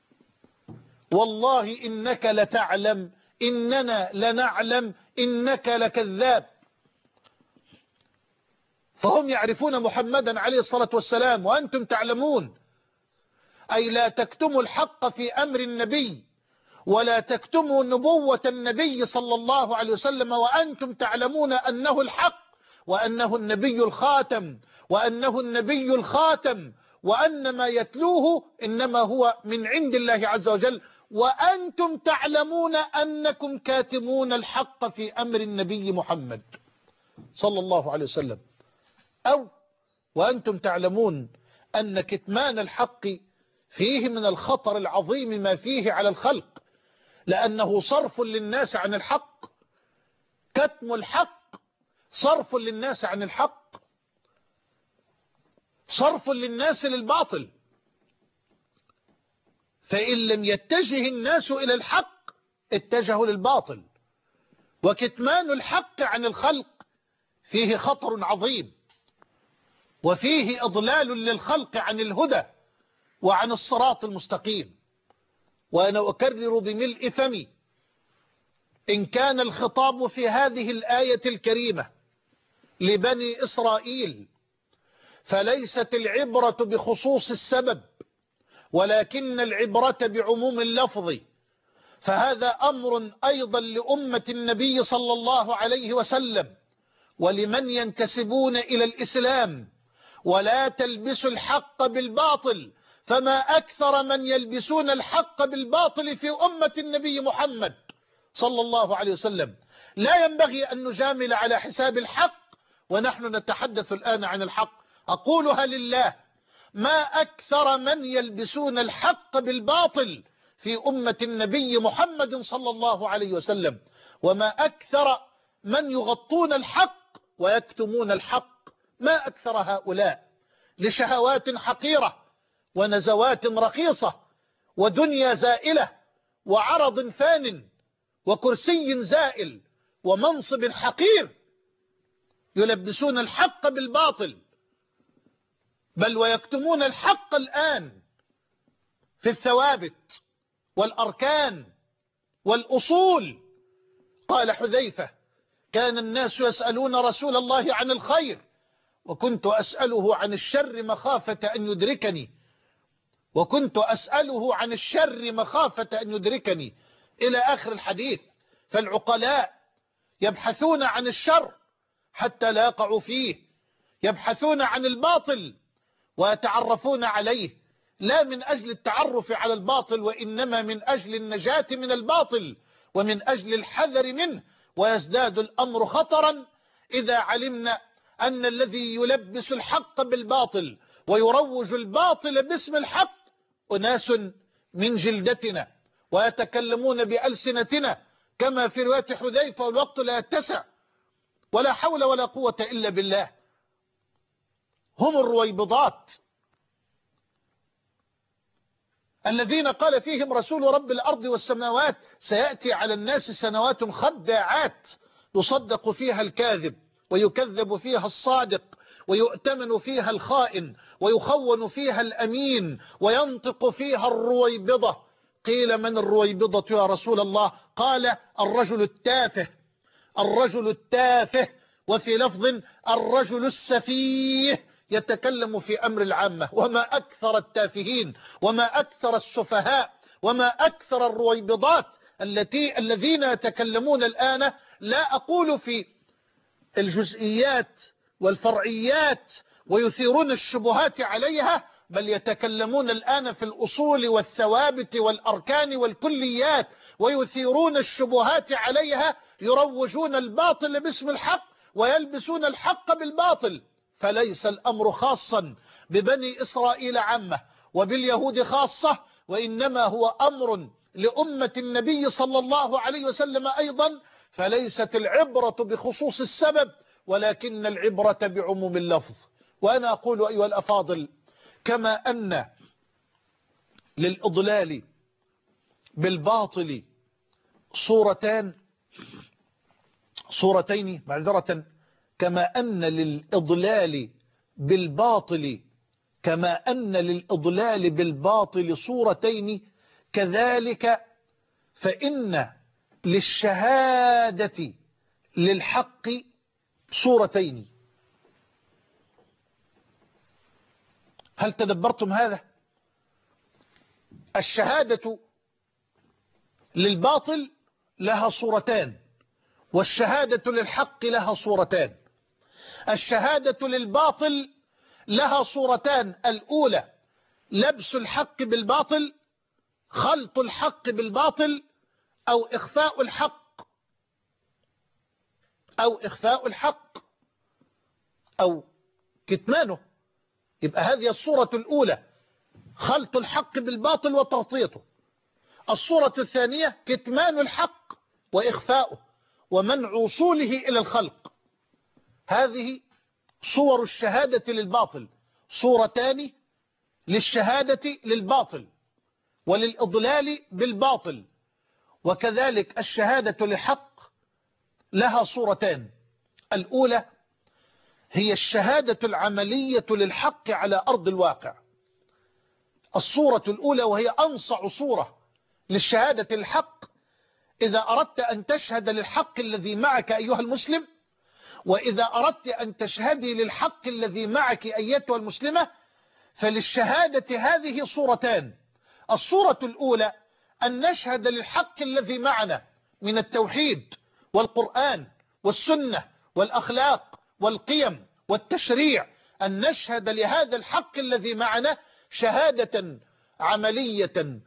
والله إنك لتعلم إننا لنعلم إنك لكذاب. فهم يعرفون محمدا عليه الصلاة والسلام وأنتم تعلمون، أي لا تكتموا الحق في أمر النبي ولا تكتموا نبوة النبي صلى الله عليه وسلم وأنتم تعلمون أنه الحق وأنه النبي الخاتم وأنه النبي الخاتم وأن ما يتلوه إنما هو من عند الله عز وجل، وأنتم تعلمون أنكم كاتمون الحق في أمر النبي محمد صلى الله عليه وسلم، أو وأنتم تعلمون أن كتمان الحق فيه من الخطر العظيم ما فيه على الخلق، لأنه صرف للناس عن الحق. كتم الحق صرف للناس عن الحق، صرف للناس للباطل. فإن لم يتجه الناس إلى الحق اتجهوا للباطل، وكتمان الحق عن الخلق فيه خطر عظيم وفيه إضلال للخلق عن الهدى وعن الصراط المستقيم. وأنا أكرر بملء فمي إن كان الخطاب في هذه الآية الكريمة لبني إسرائيل فليست العبرة بخصوص السبب ولكن العبرة بعموم اللفظ، فهذا أمر أيضا لأمة النبي صلى الله عليه وسلم ولمن ينتسبون إلى الإسلام. ولا تلبسوا الحق بالباطل، فما أكثر من يلبسون الحق بالباطل في أمة النبي محمد صلى الله عليه وسلم. لا ينبغي أن نجامل على حساب الحق ونحن نتحدث الآن عن الحق. أقولها لله، ما أكثر من يلبسون الحق بالباطل في أمة النبي محمد صلى الله عليه وسلم، وما أكثر من يغطون الحق ويكتمون الحق. ما أكثر هؤلاء لشهوات حقيرة ونزوات رخيصة ودنيا زائلة وعرض فان وكرسي زائل ومنصب حقير، يلبسون الحق بالباطل، بل ويكتمون الحق الآن في الثوابت والأركان والأصول. قال حذيفة كان الناس يسألون رسول الله عن الخير وكنت أسأله عن الشر مخافة أن يدركني وكنت أسأله عن الشر مخافة أن يدركني إلى آخر الحديث. فالعقلاء يبحثون عن الشر حتى لا يقعوا فيه، يبحثون عن الباطل ويتعرفون عليه لا من أجل التعرف على الباطل وإنما من أجل النجاة من الباطل ومن أجل الحذر منه. ويزداد الأمر خطرا إذا علمنا أن الذي يلبس الحق بالباطل ويروج الباطل باسم الحق أناس من جلدتنا ويتكلمون بألسنتنا كما في رواية حذيفة والوقت لا يتسع ولا حول ولا قوة إلا بالله. هم الرويبضات الذين قال فيهم رسول رب الأرض والسماوات سيأتي على الناس سنوات خداعات يصدق فيها الكاذب ويكذب فيها الصادق ويؤتمن فيها الخائن ويخون فيها الأمين وينطق فيها الرويبضة. قيل من الرويبضة يا رسول الله؟ قال الرجل التافه الرجل التافه وفي لفظ الرجل السفيه يتكلم في أمر العامة. وما أكثر التافهين وما أكثر السفهاء وما أكثر الرويبضات التي الذين يتكلمون الآن، لا أقول في الجزئيات والفرعيات ويثيرون الشبهات عليها، بل يتكلمون الآن في الأصول والثوابت والأركان والكليات ويثيرون الشبهات عليها، يروجون الباطل باسم الحق ويلبسون الحق بالباطل. فليس الأمر خاصا ببني إسرائيل عامة وباليهود خاصة، وإنما هو أمر لأمة النبي صلى الله عليه وسلم أيضا. فليست العبرة بخصوص السبب ولكن العبرة بعموم اللفظ. وأنا أقول أيها الأفاضل، كما أن للإضلال بالباطل صورتان صورتين معذرة كما أن للإضلال بالباطل كما أن للإضلال بالباطل صورتين، كذلك فإن للشهادة للحق صورتين. هل تدبرتم هذا؟ الشهادة للباطل لها صورتان، والشهادة للحق لها صورتان. الشهادة للباطل لها صورتان: الأولى لبس الحق بالباطل، خلط الحق بالباطل، أو إخفاء الحق أو إخفاء الحق أو كتمانه. يبقى هذه الصورة الأولى، خلط الحق بالباطل وتغطيته. الصورة الثانية كتمان الحق وإخفاؤه ومنع وصوله إلى الخلق. هذه صور الشهادة للباطل، صورتان للشهادة للباطل وللإضلال بالباطل. وكذلك الشهادة للحق لها صورتان: الأولى هي الشهادة العملية للحق على أرض الواقع. الصورة الأولى وهي أنصع صورة للشهادة للحق: إذا أردت أن تشهد للحق الذي معك أيها المسلم، وإذا أردت أن تشهدي للحق الذي معك أيتها المسلمة، فللشهادة هذه صورتان. الصورة الأولى أن نشهد للحق الذي معنا من التوحيد والقرآن والسنة والأخلاق والقيم والتشريع، أن نشهد لهذا الحق الذي معنا شهادة عملية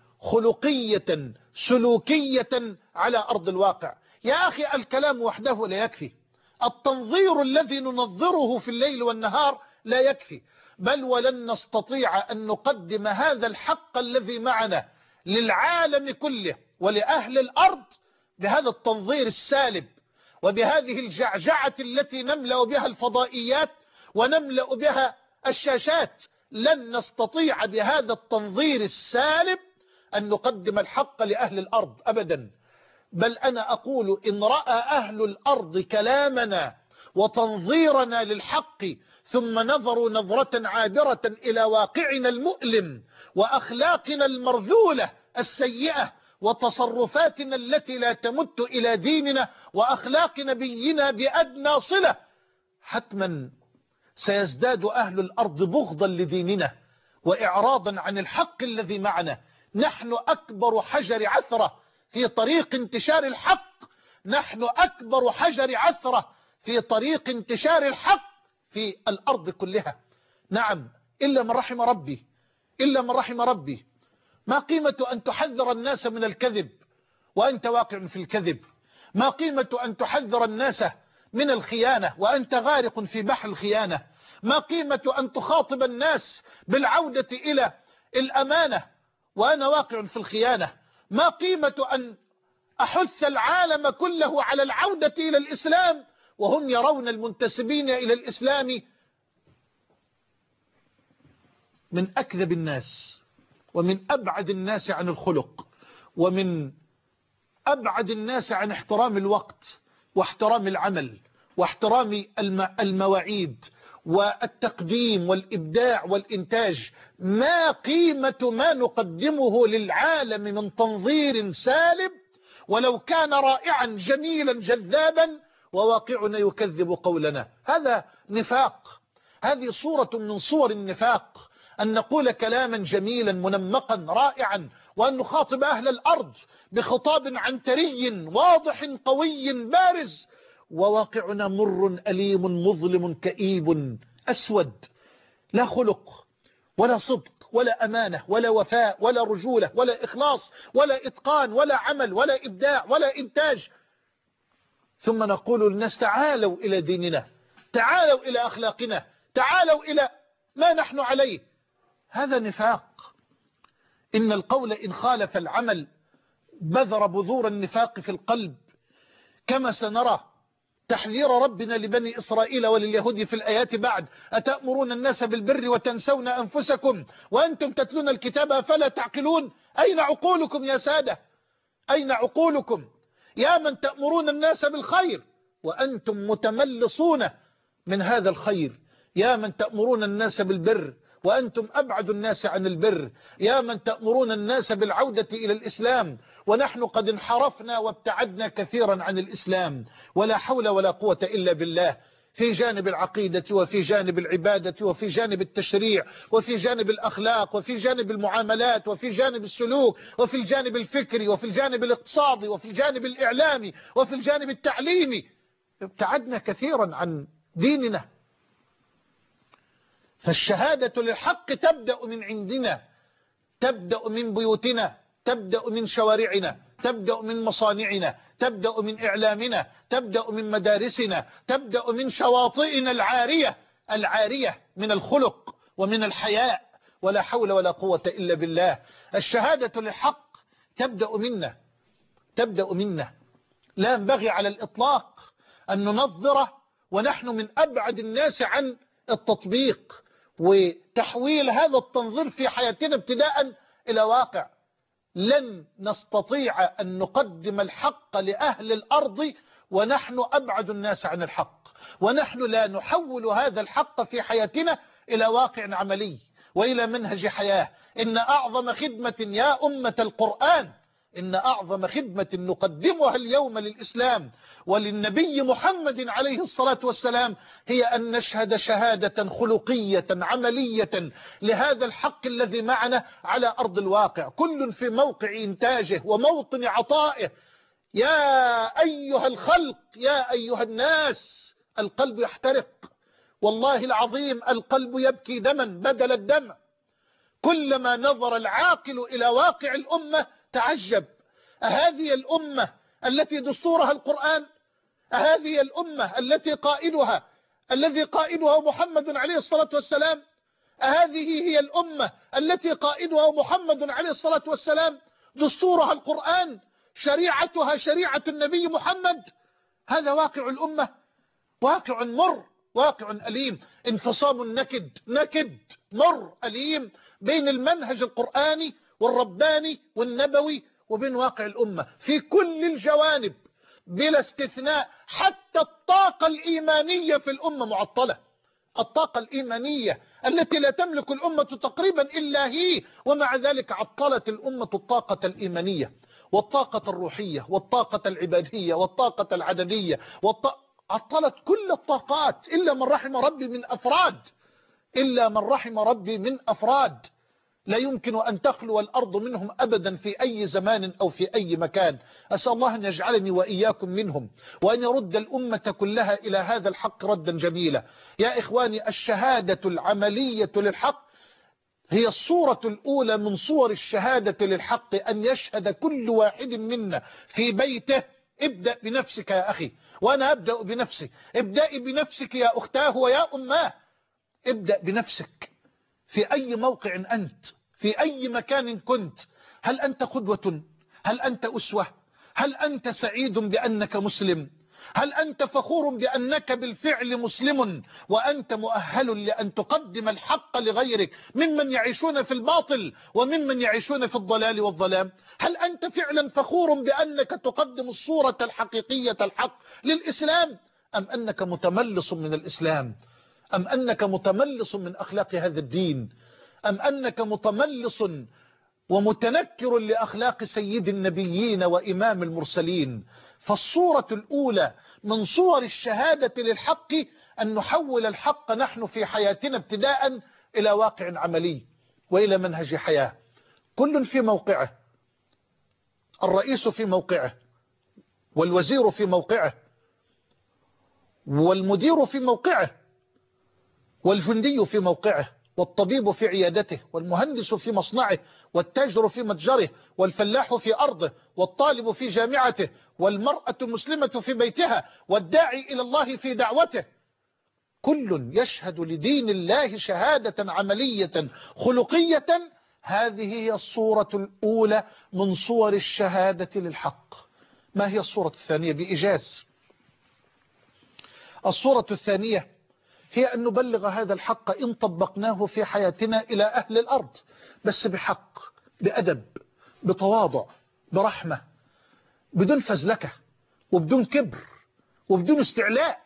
خلقية سلوكية على أرض الواقع. يا أخي الكلام وحده لا يكفي، التنظير الذي ننظره في الليل والنهار لا يكفي، بل ولن نستطيع أن نقدم هذا الحق الذي معنا للعالم كله ولأهل الأرض بهذا التنظير السالب وبهذه الجعجعة التي نملأ بها الفضائيات ونملأ بها الشاشات. لن نستطيع بهذا التنظير السالب أن نقدم الحق لأهل الأرض أبدا. بل أنا أقول إن رأى أهل الأرض كلامنا وتنظيرنا للحق ثم نظروا نظرة عابرة إلى واقعنا المؤلم وأخلاقنا المرذولة السيئة وتصرفاتنا التي لا تمت إلى ديننا وأخلاق نبينا بأدنى صلة، حتما سيزداد أهل الأرض بغضا لديننا وإعراضا عن الحق الذي معنا. نحن أكبر حجر عثرة في طريق انتشار الحق، نحن أكبر حجر عثرة في طريق انتشار الحق في الأرض كلها. نعم، إلا من رحم ربي، إلا من رحم ربي. ما قيمة أن تحذر الناس من الكذب وأنت واقع في الكذب؟ ما قيمة أن تحذر الناس من الخيانة وأنت غارق في بحر الخيانة؟ ما قيمة أن تخاطب الناس بالعودة إلى الأمانة وأنا واقع في الخيانة؟ ما قيمة أن أحث العالم كله على العودة إلى الإسلام وهم يرون المنتسبين إلى الإسلام من أكذب الناس ومن أبعد الناس عن الخلق ومن أبعد الناس عن احترام الوقت واحترام العمل واحترام المواعيد والتقديم والإبداع والإنتاج. ما قيمة ما نقدمه للعالم من تنظير سالب ولو كان رائعا جميلا جذابا وواقعنا يكذب قولنا؟ هذا نفاق، هذه صورة من صور النفاق، أن نقول كلاما جميلا منمقا رائعا وأن نخاطب أهل الأرض بخطاب عنتري واضح قوي بارز وواقعنا مر أليم مظلم كئيب أسود، لا خلق ولا صدق ولا أمانة ولا وفاء ولا رجولة ولا إخلاص ولا إتقان ولا عمل ولا إبداع ولا إنتاج. ثم نقول للناس تعالوا إلى ديننا، تعالوا إلى أخلاقنا، تعالوا إلى ما نحن عليه. هذا نفاق. إن القول إن خالف العمل بذر بذور النفاق في القلب، كما سنرى تحذير ربنا لبني إسرائيل ولليهود في الآيات بعد: أتأمرون الناس بالبر وتنسون أنفسكم وأنتم تتلون الكتاب فلا تعقلون. أين عقولكم يا سادة؟ أين عقولكم يا من تأمرون الناس بالخير وأنتم متملصون من هذا الخير؟ يا من تأمرون الناس بالبر وأنتم أبعد الناس عن البر؟ يا من تأمرون الناس بالعودة إلى الإسلام ونحن قد انحرفنا وابتعدنا كثيرا عن الإسلام؟ ولا حول ولا قوة إلا بالله، في جانب العقيدة وفي جانب العبادة وفي جانب التشريع وفي جانب الأخلاق وفي جانب المعاملات وفي جانب السلوك وفي الجانب الفكري وفي الجانب الاقتصادي وفي الجانب الإعلامي وفي الجانب التعليمي. ابتعدنا كثيرا عن ديننا. فالشهادة للحق تبدأ من عندنا، تبدأ من بيوتنا، تبدأ من شوارعنا، تبدأ من مصانعنا، تبدأ من إعلامنا، تبدأ من مدارسنا، تبدأ من شواطئنا العارية العارية من الخلق ومن الحياء. ولا حول ولا قوة إلا بالله. الشهادة للحق تبدأ منا، تبدأ منا. لا ينبغي على الإطلاق أن ننظر ونحن من أبعد الناس عن التطبيق وتحويل هذا التنظير في حياتنا ابتداء إلى واقع. لن نستطيع أن نقدم الحق لأهل الأرض ونحن أبعد الناس عن الحق، ونحن لا نحول هذا الحق في حياتنا إلى واقع عملي وإلى منهج حياة. إن أعظم خدمة يا أمة القرآن، إن أعظم خدمة نقدمها اليوم للإسلام وللنبي محمد عليه الصلاة والسلام هي أن نشهد شهادة خلقية عملية لهذا الحق الذي معنا على أرض الواقع، كل في موقع إنتاجه وموطن عطائه. يا أيها الخلق، يا أيها الناس، القلب يحترق والله العظيم، القلب يبكي دما بدل الدم. كلما نظر العاقل إلى واقع الأمة تعجب: أهذه الأمة التي دستورها القرآن؟ أهذه الأمة التي قائدها الذي قائدها محمد عليه الصلاة والسلام؟ أهذه هي الأمة التي قائدها محمد عليه الصلاة والسلام؟ دستورها القرآن، شريعتها شريعة النبي محمد. هذا واقع الأمة، واقع مر، واقع أليم. انفصام نكد نكد مر أليم بين المنهج القرآني والرباني والنبوي وبين واقع الأمة في كل الجوانب بلا استثناء. حتى الطاقة الإيمانية في الأمة معطلة، الطاقة الإيمانية التي لا تملك الأمة تقريبا إلا هي، ومع ذلك عطلت الأمة الطاقة الإيمانية والطاقة الروحية والطاقة العبادية والطاقة العددية والط... عطلت كل الطاقات إلا من رحم ربي من أفراد، إلا من رحم ربي من أفراد. لا يمكن أن تخلو الأرض منهم أبدا في أي زمان أو في أي مكان. أسأل الله أن يجعلني وإياكم منهم وأن يرد الأمة كلها إلى هذا الحق ردا جميلا. يا إخواني، الشهادة العملية للحق هي الصورة الأولى من صور الشهادة للحق، أن يشهد كل واحد منا في بيته. ابدأ بنفسك يا أخي، وأنا أبدأ بنفسي. ابدأي بنفسك يا أختاه ويا أماه. ابدأ بنفسك في أي موقع أنت، في أي مكان كنت. هل أنت قدوة؟ هل أنت أسوة؟ هل أنت سعيد بأنك مسلم؟ هل أنت فخور بأنك بالفعل مسلم وأنت مؤهل لأن تقدم الحق لغيرك ممن يعيشون في الباطل وممن يعيشون في الضلال والظلام؟ هل أنت فعلا فخور بأنك تقدم الصورة الحقيقية الحق للإسلام، أم أنك متملص من الإسلام، أم أنك متملص من أخلاق هذا الدين، أم أنك متملص ومتنكر لأخلاق سيد النبيين وإمام المرسلين؟ فالصورة الأولى من صور الشهادة للحق أن نحول الحق نحن في حياتنا ابتداء إلى واقع عملي وإلى منهج حياة. كل في موقعه، الرئيس في موقعه، والوزير في موقعه، والمدير في موقعه، والجندي في موقعه، والطبيب في عيادته، والمهندس في مصنعه، والتاجر في متجره، والفلاح في أرضه، والطالب في جامعته، والمرأة المسلمة في بيتها، والداعي إلى الله في دعوته، كل يشهد لدين الله شهادة عملية خلقية. هذه هي الصورة الأولى من صور الشهادة للحق. ما هي الصورة الثانية بإيجاز؟ الصورة الثانية هي أن نبلغ هذا الحق إن طبقناه في حياتنا إلى أهل الأرض، بس بحق، بأدب، بتواضع، برحمة، بدون فزلكة، وبدون كبر، وبدون استعلاء.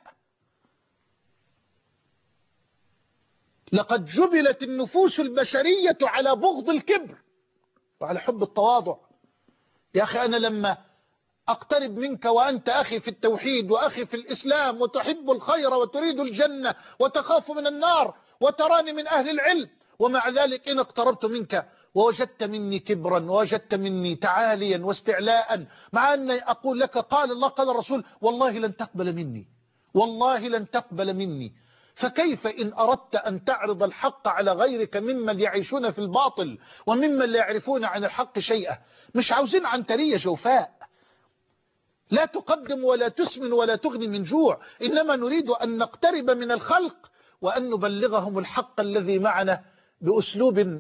لقد جبلت النفوس البشرية على بغض الكبر وعلى حب التواضع. يا أخي أنا لما أقترب منك وأنت أخي في التوحيد وأخي في الإسلام، وتحب الخير وتريد الجنة وتخاف من النار وتراني من أهل العلم، ومع ذلك إن اقتربت منك ووجدت مني كبرا ووجدت مني تعاليا واستعلاء، مع أني أقول لك قال الله قال الرسول، والله لن تقبل مني، والله لن تقبل مني. فكيف إن أردت أن تعرض الحق على غيرك ممن يعيشون في الباطل وممن لا يعرفون عن الحق شيئا؟ مش عاوزين عنترية جوفاء لا تقدم ولا تسمن ولا تغني من جوع، إنما نريد أن نقترب من الخلق وأن نبلغهم الحق الذي معنا بأسلوب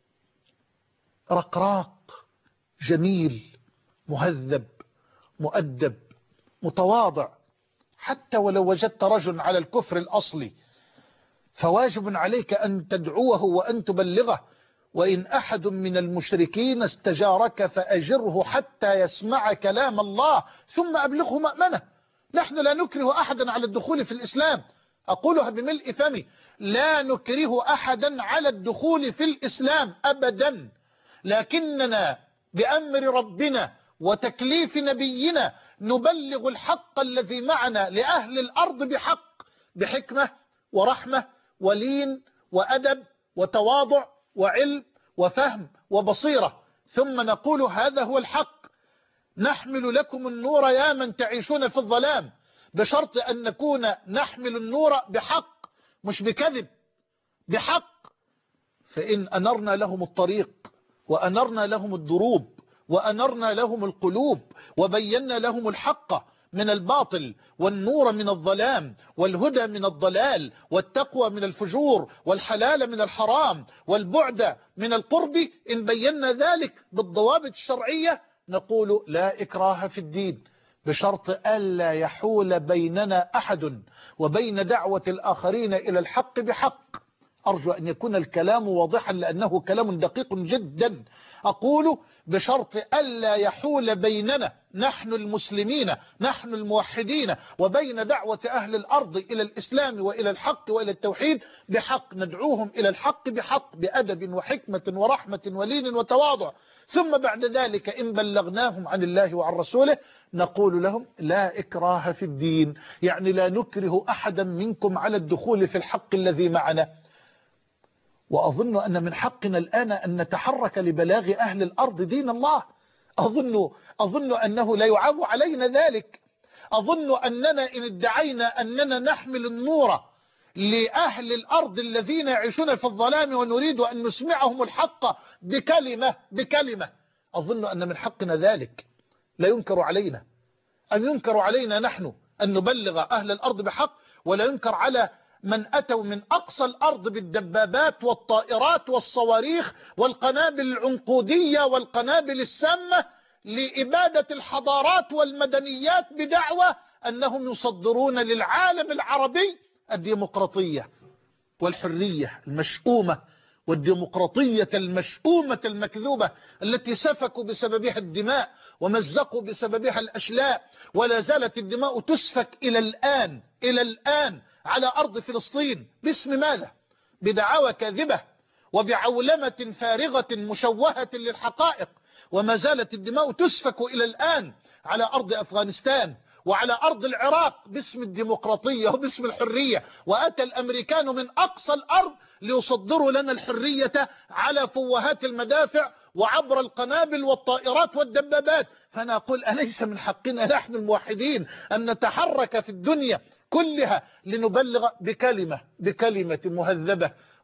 رقراق جميل مهذب مؤدب متواضع. حتى ولو وجدت رجل على الكفر الأصلي فواجب عليك أن تدعوه وأن تبلغه. وإن أحد من المشركين استجارك فأجره حتى يسمع كلام الله ثم أبلغه مأمنه. نحن لا نكره أحدا على الدخول في الإسلام، أقولها بملء فمي، لا نكره أحدا على الدخول في الإسلام أبدا، لكننا بأمر ربنا وتكليف نبينا نبلغ الحق الذي معنا لأهل الأرض بحق، بحكمة ورحمة ولين وأدب وتواضع وعلم وفهم وبصيرة، ثم نقول هذا هو الحق، نحمل لكم النور يا من تعيشون في الظلام، بشرط أن نكون نحمل النور بحق مش بكذب، بحق. فإن أنرنا لهم الطريق وأنرنا لهم الدروب وأنرنا لهم القلوب وبينا لهم الحق من الباطل والنور من الظلام والهدى من الضلال والتقوى من الفجور والحلال من الحرام والبعد من القرب، إن بينا ذلك بالضوابط الشرعية نقول لا إكراه في الدين، بشرط ألا يحول بيننا أحد وبين دعوة الآخرين إلى الحق بحق. أرجو أن يكون الكلام واضحا لأنه كلام دقيق جدا. أقول بشرط ألا يحول بيننا نحن المسلمين نحن الموحدين وبين دعوة أهل الأرض إلى الإسلام وإلى الحق وإلى التوحيد بحق، ندعوهم إلى الحق بحق بأدب وحكمة ورحمة ولين وتواضع. ثم بعد ذلك إن بلغناهم عن الله وعن رسوله نقول لهم لا إكراه في الدين، يعني لا نكره أحدا منكم على الدخول في الحق الذي معنا. وأظن أن من حقنا الآن أن نتحرك لبلاغ أهل الأرض دين الله. أظن, أظن أنه لا يعاب علينا ذلك. أظن أننا إن ادعينا أننا نحمل النور لأهل الأرض الذين يعيشون في الظلام ونريد أن نسمعهم الحق بكلمة بكلمة، أظن أن من حقنا ذلك، لا ينكر علينا. أن ينكر علينا نحن أن نبلغ أهل الأرض بحق، ولا ينكر على من أتوا من أقصى الأرض بالدبابات والطائرات والصواريخ والقنابل العنقودية والقنابل السامة لإبادة الحضارات والمدنيات بدعوى أنهم يصدرون للعالم العربي الديمقراطية والحرية المشؤومة والديمقراطية المشؤومة المكذوبة التي سفكوا بسببها الدماء ومزقوا بسببها الأشلاء، ولا زالت الدماء تسفك إلى الآن إلى الآن على أرض فلسطين. باسم ماذا؟ بدعاوى كاذبة وبعولمة فارغة مشوهة للحقائق. وما زالت الدماء تسفك إلى الآن على أرض أفغانستان وعلى أرض العراق باسم الديمقراطية وباسم الحرية. وأتى الأمريكان من أقصى الأرض ليصدروا لنا الحرية على فوهات المدافع وعبر القنابل والطائرات والدبابات. فأنا أقول أليس من حقنا نحن الموحدين أن نتحرك في الدنيا كلها لنبلغ بكلمة بكلمة مهذبة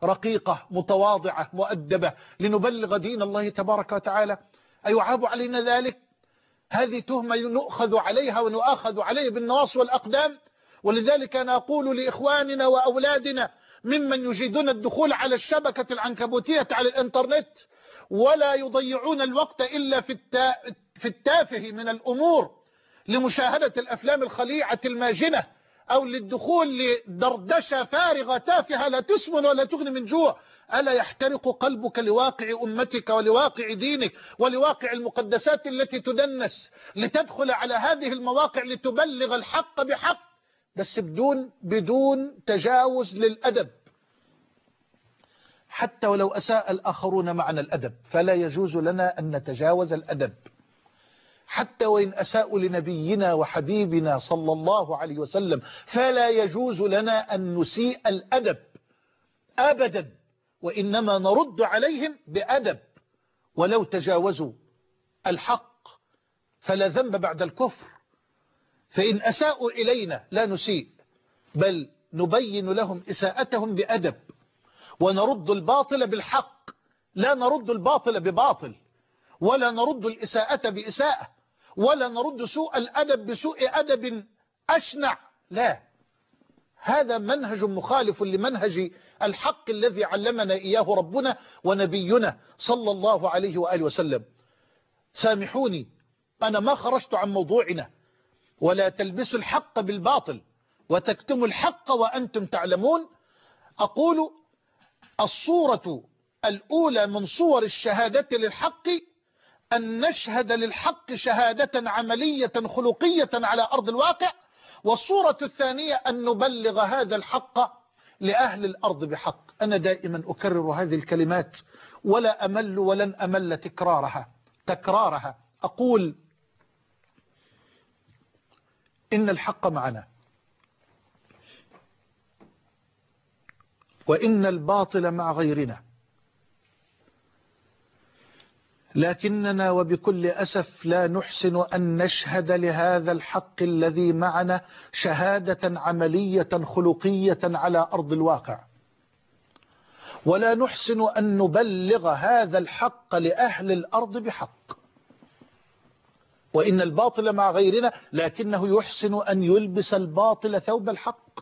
رقيقة متواضعة مؤدبة لنبلغ دين الله تبارك وتعالى؟ أيعاب علينا ذلك؟ هذه تهمة نؤخذ عليها ونؤخذ عليها بالنواصي والأقدام. ولذلك أنا أقول لإخواننا وأولادنا ممن يجيدون الدخول على الشبكة العنكبوتية على الإنترنت ولا يضيعون الوقت إلا في في التافه من الأمور لمشاهدة الأفلام الخليعة الماجنة أو للدخول لدردشة فارغة تافهة لا تسمن ولا تغني من جوع. ألا يحترق قلبك لواقع أمتك ولواقع دينك ولواقع المقدسات التي تدنس لتدخل على هذه المواقع لتبلغ الحق بحق، بس بدون بدون تجاوز للأدب. حتى ولو أساء الآخرون معنا الأدب فلا يجوز لنا أن نتجاوز الأدب، حتى وإن أساءوا لنبينا وحبيبنا صلى الله عليه وسلم فلا يجوز لنا أن نسيء الأدب أبدا، وإنما نرد عليهم بأدب. ولو تجاوزوا الحق فلا ذنب بعد الكفر، فإن أساءوا إلينا لا نسيء بل نبين لهم إساءتهم بأدب، ونرد الباطل بالحق، لا نرد الباطل بباطل، ولا نرد الإساءة بإساءة، ولا نرد سوء الأدب بسوء أدب أشنع، لا، هذا منهج مخالف لمنهج الحق الذي علمنا إياه ربنا ونبينا صلى الله عليه وآله وسلم. سامحوني أنا ما خرجت عن موضوعنا. ولا تلبسوا الحق بالباطل وتكتموا الحق وأنتم تعلمون. أقول الصورة الأولى من صور الشهادة للحق أن نشهد للحق شهادة عملية خلقية على أرض الواقع، والصورة الثانية أن نبلغ هذا الحق لأهل الأرض بحق. أنا دائما أكرر هذه الكلمات ولا أمل ولن أمل تكرارها تكرارها أقول إن الحق معنا، وإن الباطل مع غيرنا، لكننا وبكل أسف لا نحسن أن نشهد لهذا الحق الذي معنا شهادة عملية خلقية على أرض الواقع، ولا نحسن أن نبلغ هذا الحق لأهل الأرض بحق. وإن الباطل مع غيرنا، لكنه يحسن أن يلبس الباطل ثوب الحق،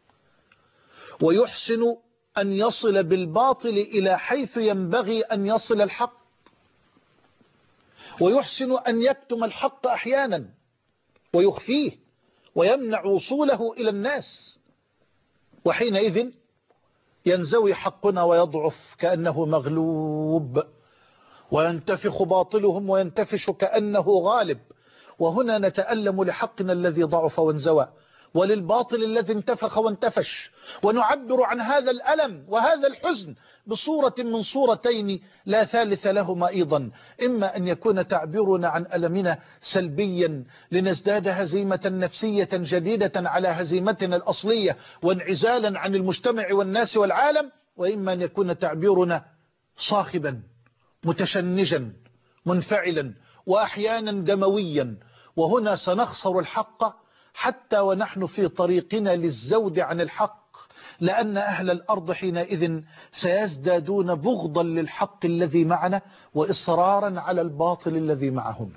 ويحسن أن يصل بالباطل إلى حيث ينبغي أن يصل الحق، ويحسن أن يكتم الحق أحيانا ويخفيه ويمنع وصوله إلى الناس، وحينئذ ينزوي حقنا ويضعف كأنه مغلوب، وينتفخ باطلهم وينتفش كأنه غالب. وهنا نتألم لحقنا الذي ضعف وانزوى، وللباطل الذي انتفخ وانتفش، ونعبر عن هذا الألم وهذا الحزن بصورة من صورتين لا ثالث لهما أيضا. إما أن يكون تعبيرنا عن ألمنا سلبيا لنزداد هزيمة نفسية جديدة على هزيمتنا الأصلية وانعزالا عن المجتمع والناس والعالم، وإما أن يكون تعبيرنا صاخبا متشنجا منفعلا وأحيانا دمويا. وهنا سنخسر الحق حتى ونحن في طريقنا للزود عن الحق، لأن أهل الأرض حينئذ سيزدادون بغضا للحق الذي معنا وإصرارا على الباطل الذي معهم.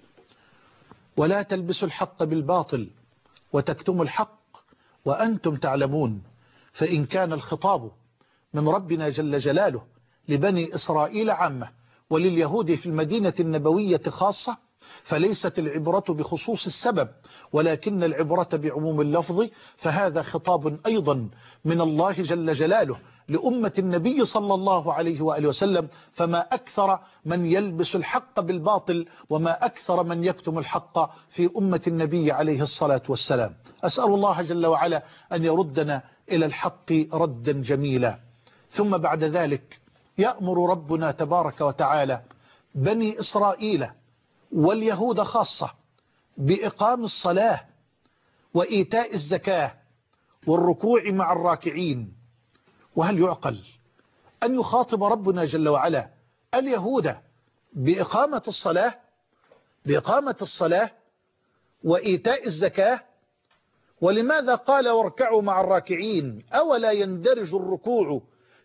ولا تلبسوا الحق بالباطل وتكتموا الحق وأنتم تعلمون. فإن كان الخطاب من ربنا جل جلاله لبني إسرائيل عامة ولليهود في المدينة النبوية خاصة، فليست العبرة بخصوص السبب ولكن العبرة بعموم اللفظ، فهذا خطاب أيضا من الله جل جلاله لأمة النبي صلى الله عليه وآله وسلم. فما أكثر من يلبس الحق بالباطل وما أكثر من يكتم الحق في أمة النبي عليه الصلاة والسلام. أسأل الله جل وعلا أن يردنا إلى الحق ردا جميلا. ثم بعد ذلك يأمر ربنا تبارك وتعالى بني إسرائيل واليهود خاصة بإقام الصلاة وإيتاء الزكاة والركوع مع الراكعين. وهل يعقل أن يخاطب ربنا جل وعلا اليهود بإقامة الصلاة بإقامة الصلاة وإيتاء الزكاة؟ ولماذا قال واركعوا مع الراكعين؟ أولا يندرج الركوع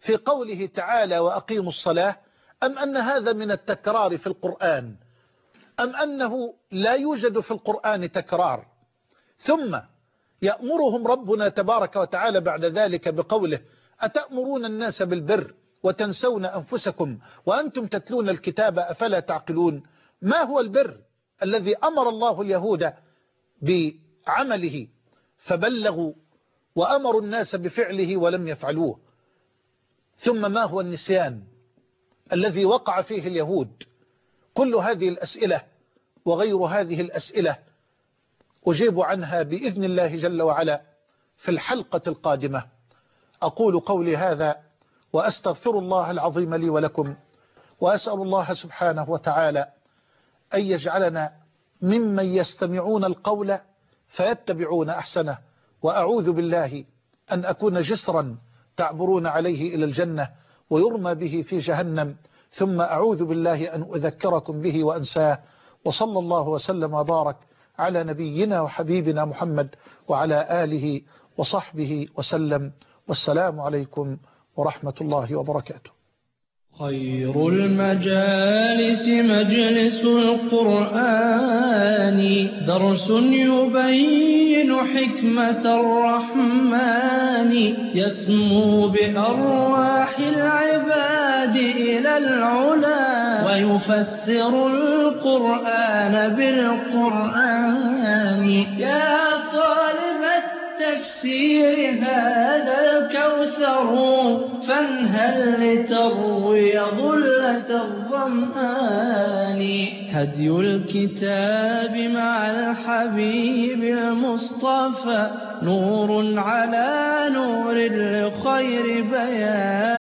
في قوله تعالى وأقيموا الصلاة، أم أن هذا من التكرار في القرآن، أم أنه لا يوجد في القرآن تكرار؟ ثم يأمرهم ربنا تبارك وتعالى بعد ذلك بقوله أتأمرون الناس بالبر وتنسون أنفسكم وأنتم تتلون الكتاب أفلا تعقلون. ما هو البر الذي أمر الله اليهود بعمله فبلغوا وأمروا الناس بفعله ولم يفعلوه؟ ثم ما هو النسيان الذي وقع فيه اليهود؟ كل هذه الأسئلة وغير هذه الأسئلة أجيب عنها بإذن الله جل وعلا في الحلقة القادمة. أقول قولي هذا وأستغفر الله العظيم لي ولكم، وأسأل الله سبحانه وتعالى أن يجعلنا ممن يستمعون القول فيتبعون أحسنه، وأعوذ بالله أن أكون جسرا تعبرون عليه إلى الجنة ويرمى به في جهنم، ثم أعوذ بالله أن أذكركم به وأنساه. وصلى الله وسلم وبارك على نبينا وحبيبنا محمد وعلى آله وصحبه وسلم، والسلام عليكم ورحمة الله وبركاته. خير المجالس مجلس القرآن، درس يبين حكمة الرحمن، يسمو بأرواح العباد إلى العلا، ويفسر القرآن بالقرآن. يا طالب التفسير هذا الكوثر، فانهل لتروي ظلة الظمآن. هدي الكتاب مع الحبيب المصطفى، نور على نور لخير بيان.